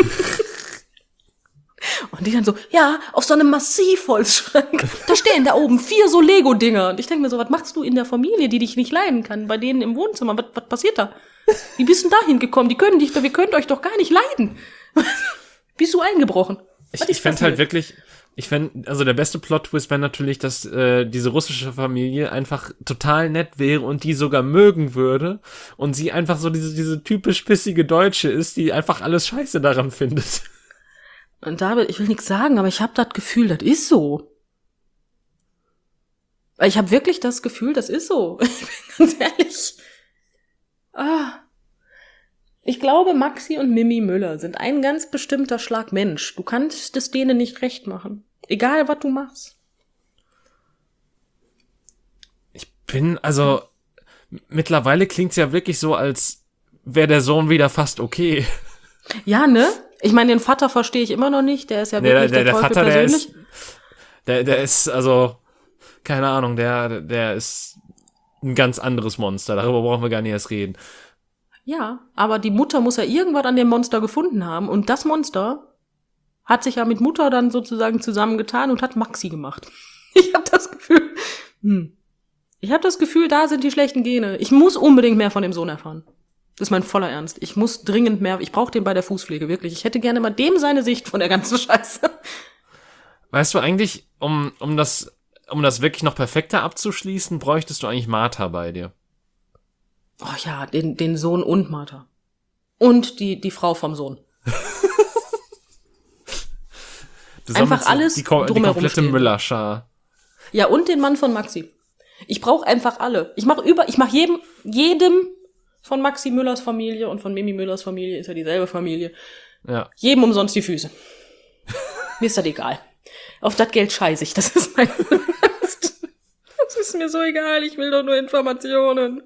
Und die dann so, ja, auf so einem Massivholzschrank. Da stehen da oben 4 so Lego-Dinger. Und ich denke mir so, was machst du in der Familie, die dich nicht leiden kann? Bei denen im Wohnzimmer, was passiert da? Wie bist du denn da hingekommen? Wir könnt euch doch gar nicht leiden. Bist du eingebrochen? Ich fände halt wirklich Ich fände, also der beste Plot-Twist wäre natürlich, dass diese russische Familie einfach total nett wäre und die sogar mögen würde und sie einfach so diese typisch bissige Deutsche ist, die einfach alles scheiße daran findet. Und David, ich will nichts sagen, aber ich habe das Gefühl, das ist so. Ich habe wirklich das Gefühl, das ist so. Ich bin ganz ehrlich. Ich glaube, Maxi und Mimi Müller sind ein ganz bestimmter Schlag Mensch. Du kannst es denen nicht recht machen. Egal, was du machst. Mittlerweile klingt's ja wirklich so, als wäre der Sohn wieder fast okay. Ja, ne? Ich meine, den Vater verstehe ich immer noch nicht. Der ist ja wirklich der Teufel Vater, persönlich. der ist, also, keine Ahnung, der ist ein ganz anderes Monster. Darüber brauchen wir gar nicht erst reden. Ja, aber die Mutter muss ja irgendwas an dem Monster gefunden haben. Und das Monster hat sich ja mit Mutter dann sozusagen zusammengetan und hat Maxi gemacht. Ich habe das Gefühl, da sind die schlechten Gene. Ich muss unbedingt mehr von dem Sohn erfahren. Das ist mein voller Ernst. Ich muss dringend mehr, ich brauche den bei der Fußpflege, wirklich. Ich hätte gerne mal dem seine Sicht von der ganzen Scheiße. Weißt du eigentlich, um das wirklich noch perfekter abzuschließen, bräuchtest du eigentlich Martha bei dir. Oh ja, den Sohn und Martha. Und die Frau vom Sohn. Einfach alles die komplette Müllerschar. Ja, und den Mann von Maxi. Ich brauche einfach alle. Ich mache jedem von Maxi Müllers Familie und von Mimi Müllers Familie, ist ja dieselbe Familie. Ja. Jedem umsonst die Füße. Mir ist das egal. Auf das Geld scheiße ich. Das ist mein Ernst. Das ist mir so egal. Ich will doch nur Informationen.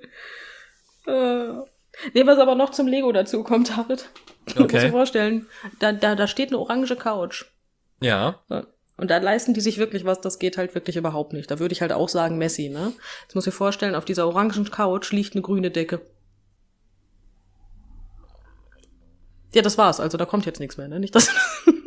Nee, was aber noch zum Lego dazu kommt, David. Du musst dir vorstellen, da steht eine orange Couch. Ja. Und da leisten die sich wirklich was, das geht halt wirklich überhaupt nicht. Da würde ich halt auch sagen Messi, ne? Jetzt muss ich dir vorstellen, auf dieser orangen Couch liegt eine grüne Decke. Ja, das war's. Also da kommt jetzt nichts mehr, ne? Nicht das.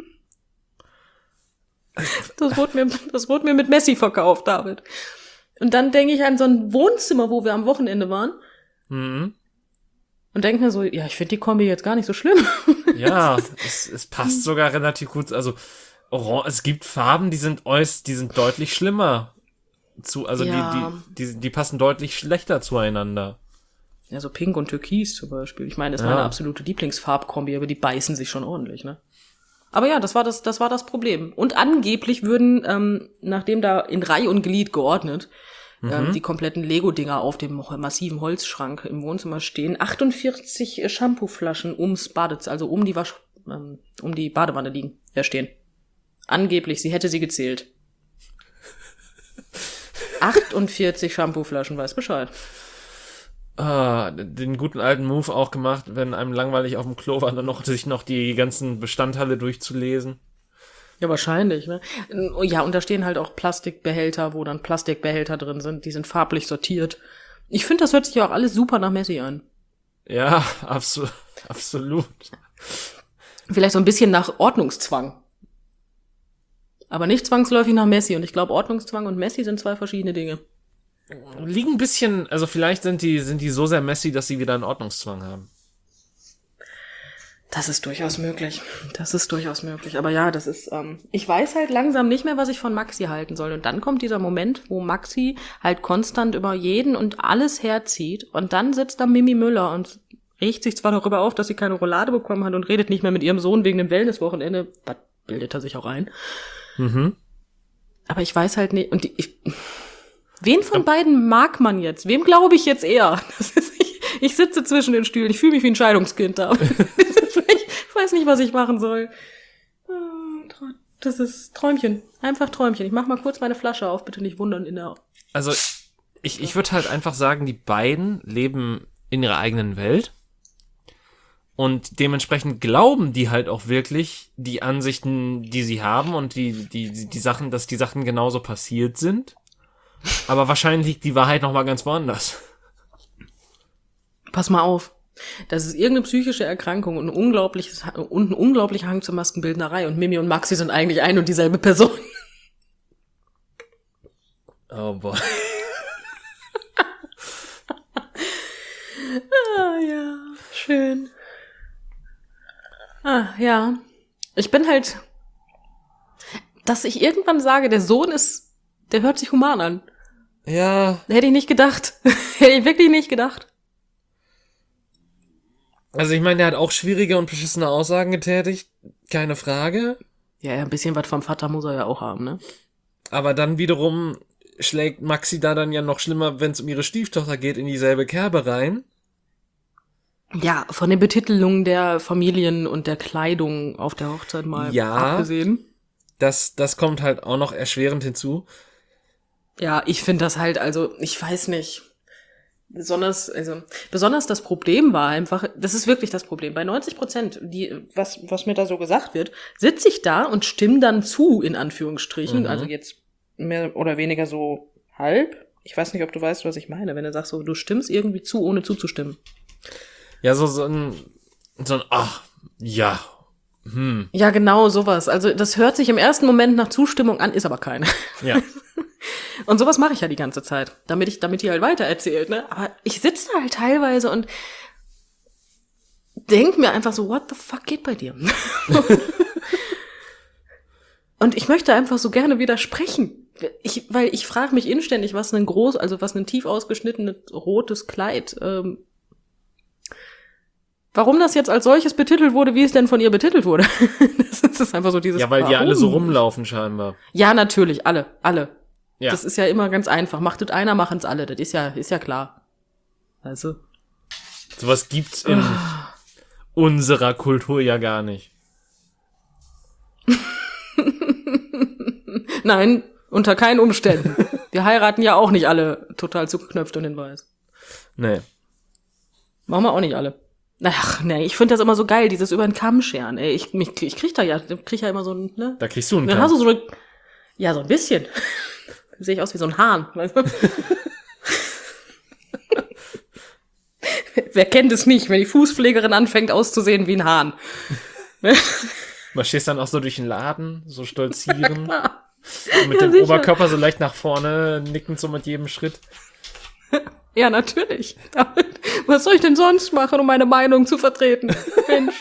Das wurde mir mit Messi verkauft, David. Und dann denke ich an so ein Wohnzimmer, wo wir am Wochenende waren. Mhm. Und denke mir so, ja, ich finde die Kombi jetzt gar nicht so schlimm. Ja, es passt sogar relativ gut. Also es gibt Farben, die sind deutlich schlimmer. Ja. Die passen deutlich schlechter zueinander. Ja, so Pink und Türkis zum Beispiel. Ich meine, das ist meine absolute Lieblingsfarbkombi, aber die beißen sich schon ordentlich, ne? Aber ja, das war das Problem. Und angeblich würden, nachdem da in Reih und Glied geordnet, die kompletten Lego-Dinger auf dem massiven Holzschrank im Wohnzimmer stehen, 48 Shampooflaschen ums Badezimmer, also um die Badewanne liegen, stehen. Angeblich, sie hätte sie gezählt. 48 Shampooflaschen, weiß Bescheid. Den guten alten Move auch gemacht, wenn einem langweilig auf dem Klo war, dann sich noch die ganzen Bestandteile durchzulesen. Ja, wahrscheinlich, ne? Ja, und da stehen halt auch Plastikbehälter, wo dann Plastikbehälter drin sind, die sind farblich sortiert. Ich finde, das hört sich ja auch alles super nach Messi an. Ja, absolut. Vielleicht so ein bisschen nach Ordnungszwang. Aber nicht zwangsläufig nach Messi. Und ich glaube, Ordnungszwang und Messi sind zwei verschiedene Dinge. Liegen ein bisschen, also vielleicht sind die so sehr Messi, dass sie wieder einen Ordnungszwang haben. Das ist durchaus möglich. Aber ja, das ist, ich weiß halt langsam nicht mehr, was ich von Maxi halten soll. Und dann kommt dieser Moment, wo Maxi halt konstant über jeden und alles herzieht. Und dann sitzt da Mimi Müller und regt sich zwar darüber auf, dass sie keine Roulade bekommen hat und redet nicht mehr mit ihrem Sohn wegen dem Wellnesswochenende. Das bildet er sich auch ein. Mhm. Aber ich weiß halt nicht, und wen von beiden mag man jetzt? Wem glaube ich jetzt eher? Ich sitze zwischen den Stühlen. Ich fühle mich wie ein Scheidungskind da. Ich weiß nicht, was ich machen soll. Das ist Träumchen. Einfach Träumchen. Ich mach mal kurz meine Flasche auf. Bitte nicht wundern in der... Also, ich würde halt einfach sagen, die beiden leben in ihrer eigenen Welt. Und dementsprechend glauben die halt auch wirklich die Ansichten, die sie haben und die Sachen, dass die Sachen genauso passiert sind. Aber wahrscheinlich liegt die Wahrheit noch mal ganz woanders. Pass mal auf. Das ist irgendeine psychische Erkrankung und ein unglaublicher Hang zur Maskenbildnerei. Und Mimi und Maxi sind eigentlich ein und dieselbe Person. Oh boy. Ja, schön. Ja. Ich bin halt... dass ich irgendwann sage, der hört sich human an. Ja. Hätte ich nicht gedacht. Hätte ich wirklich nicht gedacht. Also ich meine, der hat auch schwierige und beschissene Aussagen getätigt. Keine Frage. Ja, ein bisschen was vom Vater muss er ja auch haben, ne? Aber dann wiederum schlägt Maxi da dann ja noch schlimmer, wenn es um ihre Stieftochter geht, in dieselbe Kerbe rein. Ja, von den Betitelungen der Familien und der Kleidung auf der Hochzeit mal abgesehen. Das kommt halt auch noch erschwerend hinzu. Ja, ich finde das halt, also, ich weiß nicht. Besonders das Problem war einfach, das ist wirklich das Problem. Bei 90%, was mir da so gesagt wird, sitze ich da und stimme dann zu, in Anführungsstrichen. Also jetzt mehr oder weniger so halb. Ich weiß nicht, ob du weißt, was ich meine, wenn du sagst so, du stimmst irgendwie zu, ohne zuzustimmen. Ja, so ein, ach, ja. Ja, genau, sowas. Also das hört sich im ersten Moment nach Zustimmung an, ist aber keine. Ja. Und sowas mache ich ja die ganze Zeit, damit die halt weitererzählt, ne? Aber ich sitze da halt teilweise und denk mir einfach so, what the fuck geht bei dir? Und ich möchte einfach so gerne widersprechen. Weil ich frage mich inständig, was ein tief ausgeschnittenes rotes Kleid, warum das jetzt als solches betitelt wurde, wie es denn von ihr betitelt wurde. Das ist einfach so dieses. Ja, weil die alle so rumlaufen scheinbar. Ja, natürlich, alle. Ja. Das ist ja immer ganz einfach. Macht es einer, machen's alle. Das ist ja klar. Also. Sowas gibt's in unserer Kultur ja gar nicht. Nein, unter keinen Umständen. Wir heiraten ja auch nicht alle total zugeknöpft und in weiß. Nee. Machen wir auch nicht alle. Ach, nee, ich finde das immer so geil, dieses über den Kamm scheren. Ey, ich krieg ja immer so ein, ne? Da kriegst du einen Dann Kamm. hast du so eine, ja, so ein bisschen. Sehe ich aus wie so ein Hahn, weißt du? Wer kennt es nicht, wenn die Fußpflegerin anfängt auszusehen wie ein Hahn? Marschierst dann auch so durch den Laden, so stolzieren. Und mit Ja, dem sicher. Oberkörper so leicht nach vorne, nickend so mit jedem Schritt. Ja, natürlich. Was soll ich denn sonst machen, um meine Meinung zu vertreten? Mensch.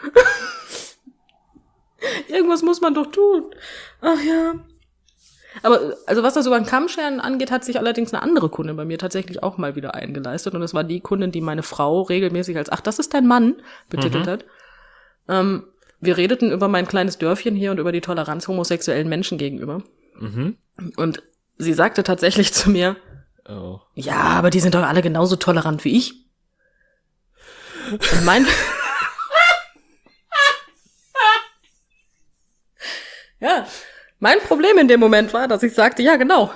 Irgendwas muss man doch tun. Ach ja. Aber, also was das über den Kammscheren angeht, hat sich allerdings eine andere Kundin bei mir tatsächlich auch mal wieder eingeleistet. Und das war die Kundin, die meine Frau regelmäßig als, ach, das ist dein Mann, betitelt hat. Wir redeten über mein kleines Dörfchen hier und über die Toleranz homosexuellen Menschen gegenüber. Und sie sagte tatsächlich zu mir, Oh. ja, aber die sind doch alle genauso tolerant wie ich. Und ja, mein Problem in dem Moment war, dass ich sagte, ja, genau.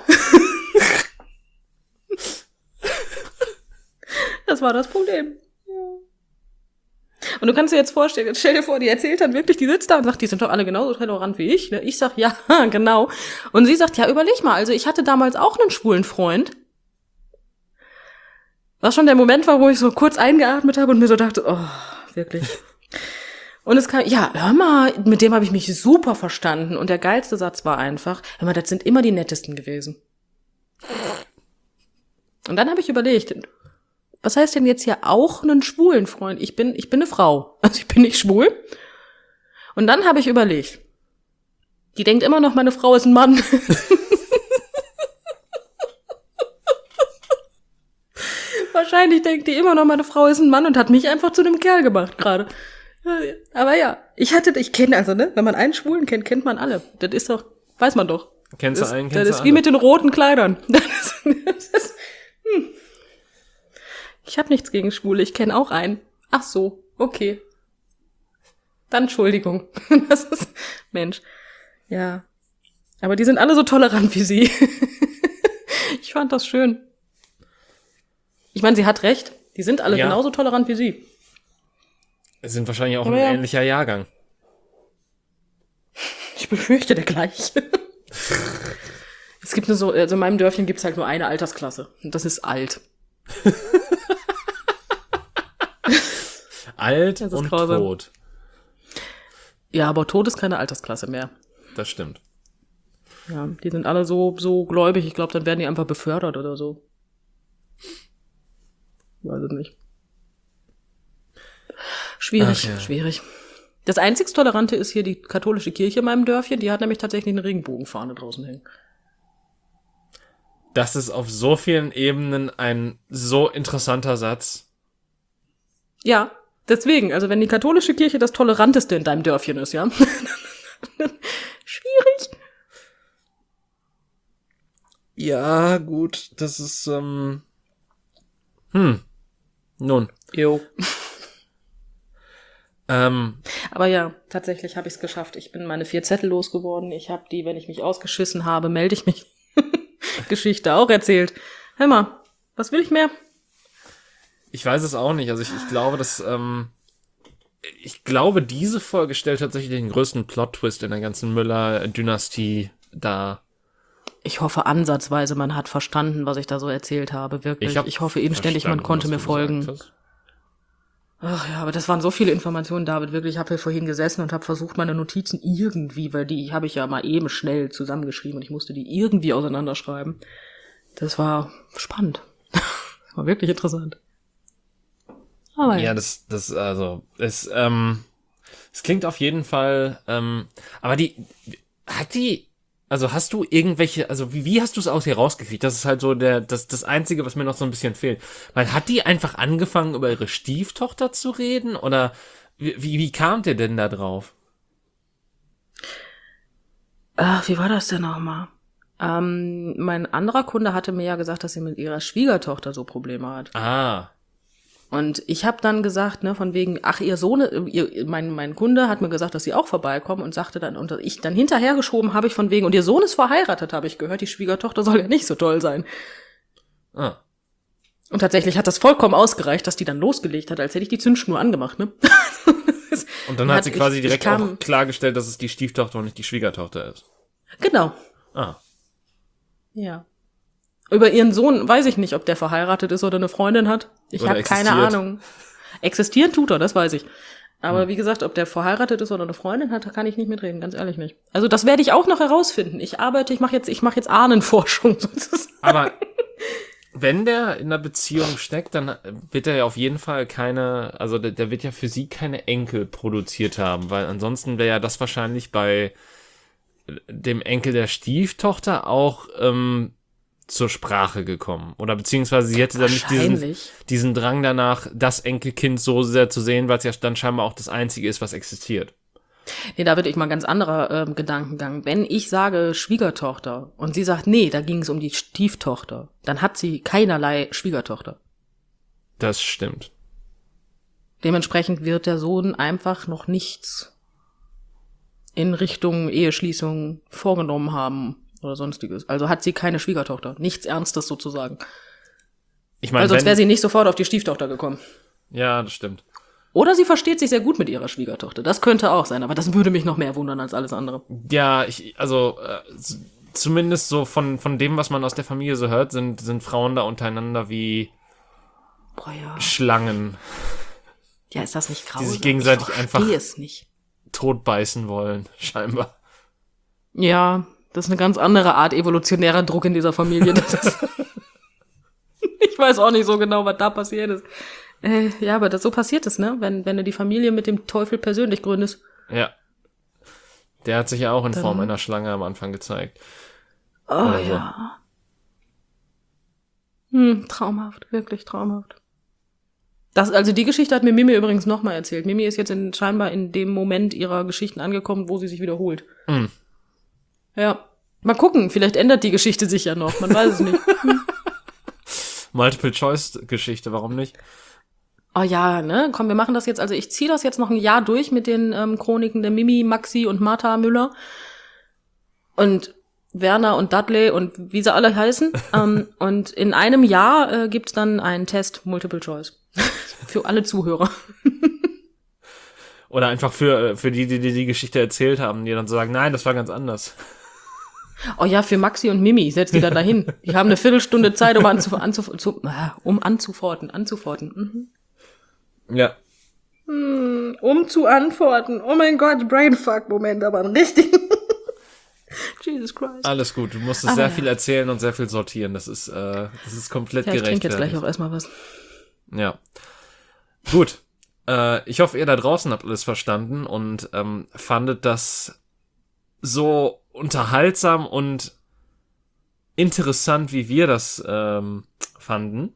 Das war das Problem. Und du kannst dir jetzt vorstellen, jetzt stell dir vor, die erzählt dann wirklich, die sitzt da und sagt, die sind doch alle genauso tolerant wie ich. Ich sag, ja, genau. Und sie sagt, ja, überleg mal, also ich hatte damals auch einen schwulen Freund. Was schon der Moment war, wo ich so kurz eingeatmet habe und mir so dachte, oh, wirklich. Und es kam, ja, hör mal, mit dem habe ich mich super verstanden. Und der geilste Satz war einfach, hör mal, das sind immer die nettesten gewesen. Und dann habe ich überlegt, was heißt denn jetzt hier auch einen schwulen Freund? Ich bin eine Frau, also ich bin nicht schwul. Und dann habe ich überlegt, die denkt immer noch, meine Frau ist ein Mann. Wahrscheinlich denkt die immer noch, meine Frau ist ein Mann und hat mich einfach zu einem Kerl gemacht gerade. Aber ja, ich kenne also, ne, wenn man einen Schwulen kennt, kennt man alle. Das ist doch, weiß man doch. Kennst du einen, kennst du Das ist wie mit den roten Kleidern. Ich habe nichts gegen Schwule, ich kenne auch einen. Ach so, okay. Dann Entschuldigung. Das ist, Mensch. Ja. Aber die sind alle so tolerant wie sie. Ich fand das schön. Ich meine, sie hat recht. Die sind alle genauso tolerant wie sie. Es sind wahrscheinlich auch Aber ein ja. ähnlicher Jahrgang. Ich befürchte der gleiche. Es gibt nur so, also in meinem Dörfchen gibt's halt nur eine Altersklasse. Und das ist alt. Alt Das ist und grausam. tot. Ja, aber Tod ist keine Altersklasse mehr. Das stimmt. Ja, die sind alle so gläubig. Ich glaube, dann werden die einfach befördert oder so. Weiß es nicht. Schwierig, Ach ja. schwierig. Das einzig Tolerante ist hier die katholische Kirche in meinem Dörfchen. Die hat nämlich tatsächlich eine Regenbogenfahne draußen hängen. Das ist auf so vielen Ebenen ein so interessanter Satz. Ja, deswegen. Also wenn die katholische Kirche das Toleranteste in deinem Dörfchen ist, ja. Schwierig. Ja, gut, das ist, nun. Jo. Aber ja, tatsächlich habe ich es geschafft. Ich bin meine 4 Zettel losgeworden. Ich habe die, wenn ich mich ausgeschissen habe, melde ich mich. Geschichte auch erzählt. Hör mal, was will ich mehr? Ich weiß es auch nicht. Also ich glaube, ich glaube, diese Folge stellt tatsächlich den größten Plot-Twist in der ganzen Müller-Dynastie dar. Ich hoffe ansatzweise, man hat verstanden, was ich da so erzählt habe. Wirklich. Ich hoffe inständig, man konnte mir folgen. Ach ja, aber das waren so viele Informationen, David. Wirklich, ich habe hier vorhin gesessen und habe versucht, meine Notizen irgendwie, weil die habe ich ja mal eben schnell zusammengeschrieben und ich musste die irgendwie auseinanderschreiben. Das war spannend. Das war wirklich interessant. Aber ja, es klingt auf jeden Fall, aber hast du irgendwelche, also wie hast du es aus hier rausgekriegt? Das ist halt so das Einzige, was mir noch so ein bisschen fehlt. Weil hat die einfach angefangen, über ihre Stieftochter zu reden? Oder wie kamt ihr denn da drauf? Wie war das denn nochmal? Mein anderer Kunde hatte mir ja gesagt, dass sie mit ihrer Schwiegertochter so Probleme hat. Ah. Und ich habe dann gesagt, ne, von wegen, ach, ihr Sohn, mein Kunde hat mir gesagt, dass sie auch vorbeikommen und sagte dann, und ich dann hinterhergeschoben habe ich von wegen, und ihr Sohn ist verheiratet, habe ich gehört, die Schwiegertochter soll ja nicht so toll sein. Ah. Und tatsächlich hat das vollkommen ausgereicht, dass die dann losgelegt hat, als hätte ich die Zündschnur angemacht, ne? Und dann hat sie quasi direkt auch klargestellt, dass es die Stieftochter und nicht die Schwiegertochter ist. Genau. Ah. Ja. Über ihren Sohn weiß ich nicht, ob der verheiratet ist oder eine Freundin hat. Ich habe keine Ahnung. Existieren tut er, das weiß ich. Aber wie gesagt, ob der verheiratet ist oder eine Freundin hat, da kann ich nicht mitreden, ganz ehrlich nicht. Also das werde ich auch noch herausfinden. Ich mache jetzt Ahnenforschung sozusagen. Aber wenn der in einer Beziehung steckt, dann wird er ja auf jeden Fall der wird ja für sie keine Enkel produziert haben, weil ansonsten wäre ja das wahrscheinlich bei dem Enkel der Stieftochter auch zur Sprache gekommen. Oder beziehungsweise sie hätte dann nicht diesen Drang danach, das Enkelkind so sehr zu sehen, weil es ja dann scheinbar auch das Einzige ist, was existiert. Nee, da würde ich mal ganz anderer Gedankengang. Wenn ich sage Schwiegertochter und sie sagt, nee, da ging es um die Stieftochter, dann hat sie keinerlei Schwiegertochter. Das stimmt. Dementsprechend wird der Sohn einfach noch nichts in Richtung Eheschließung vorgenommen haben oder sonstiges. Also hat sie keine Schwiegertochter. Nichts Ernstes sozusagen. Ich meine, weil sonst wäre sie nicht sofort auf die Stieftochter gekommen. Ja, das stimmt. Oder sie versteht sich sehr gut mit ihrer Schwiegertochter. Das könnte auch sein, aber das würde mich noch mehr wundern als alles andere. Ja, zumindest so von dem, was man aus der Familie so hört, sind Frauen da untereinander wie Schlangen. Ja, ist das nicht grausam? Die sich gegenseitig einfach es nicht. totbeißen wollen, scheinbar. Ja, das ist eine ganz andere Art evolutionärer Druck in dieser Familie. Ich weiß auch nicht so genau, was da passiert ist. Ja, aber so passiert es, ne? Wenn du die Familie mit dem Teufel persönlich gründest. Ja. Der hat sich ja auch in Form einer Schlange am Anfang gezeigt. Oh ja. Traumhaft, wirklich traumhaft. Also die Geschichte hat mir Mimi übrigens nochmal erzählt. Mimi ist jetzt scheinbar in dem Moment ihrer Geschichten angekommen, wo sie sich wiederholt. Ja. Mal gucken, vielleicht ändert die Geschichte sich ja noch, man weiß es nicht. Multiple-Choice-Geschichte, warum nicht? Oh ja, ne? Komm, wir machen das jetzt, also ich ziehe das jetzt noch ein Jahr durch mit den Chroniken der Mimi, Maxi und Martha Müller. Und Werner und Dudley und wie sie alle heißen. Und in einem Jahr gibt's dann einen Test Multiple Choice. Für alle Zuhörer. Oder einfach für die Geschichte erzählt haben, die dann so sagen, nein, das war ganz anders. Oh ja, für Maxi und Mimi, setz die da dahin. Die haben eine Viertelstunde Zeit, um anzuforten. Ja. Um zu antworten. Oh mein Gott, Brainfuck-Moment, aber ein richtigen. Jesus Christ. Alles gut, du musstest sehr viel erzählen und sehr viel sortieren. Das ist komplett gerecht. Ich trinke jetzt gleich auch erstmal was. Ja. Gut. Ich hoffe, ihr da draußen habt alles verstanden und fandet das so unterhaltsam und interessant, wie wir das fanden.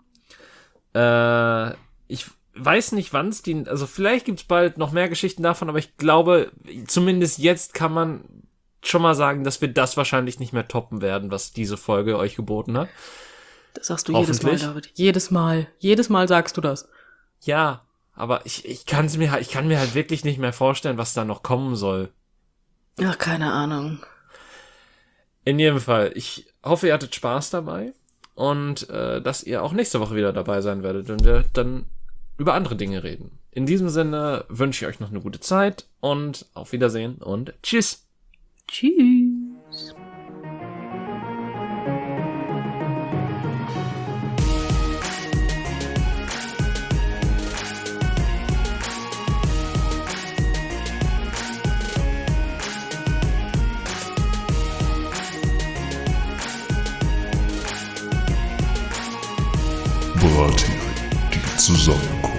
Ich weiß nicht, wann es also vielleicht gibt's bald noch mehr Geschichten davon, aber ich glaube, zumindest jetzt kann man schon mal sagen, dass wir das wahrscheinlich nicht mehr toppen werden, was diese Folge euch geboten hat. Das sagst du jedes Mal, David. Jedes Mal sagst du das. Ja, aber ich kann mir halt wirklich nicht mehr vorstellen, was da noch kommen soll. Ach, keine Ahnung. In jedem Fall, ich hoffe, ihr hattet Spaß dabei und dass ihr auch nächste Woche wieder dabei sein werdet, wenn wir dann über andere Dinge reden. In diesem Sinne wünsche ich euch noch eine gute Zeit und auf Wiedersehen und tschüss. Tschüss. Bratin, die Zusammenkunft.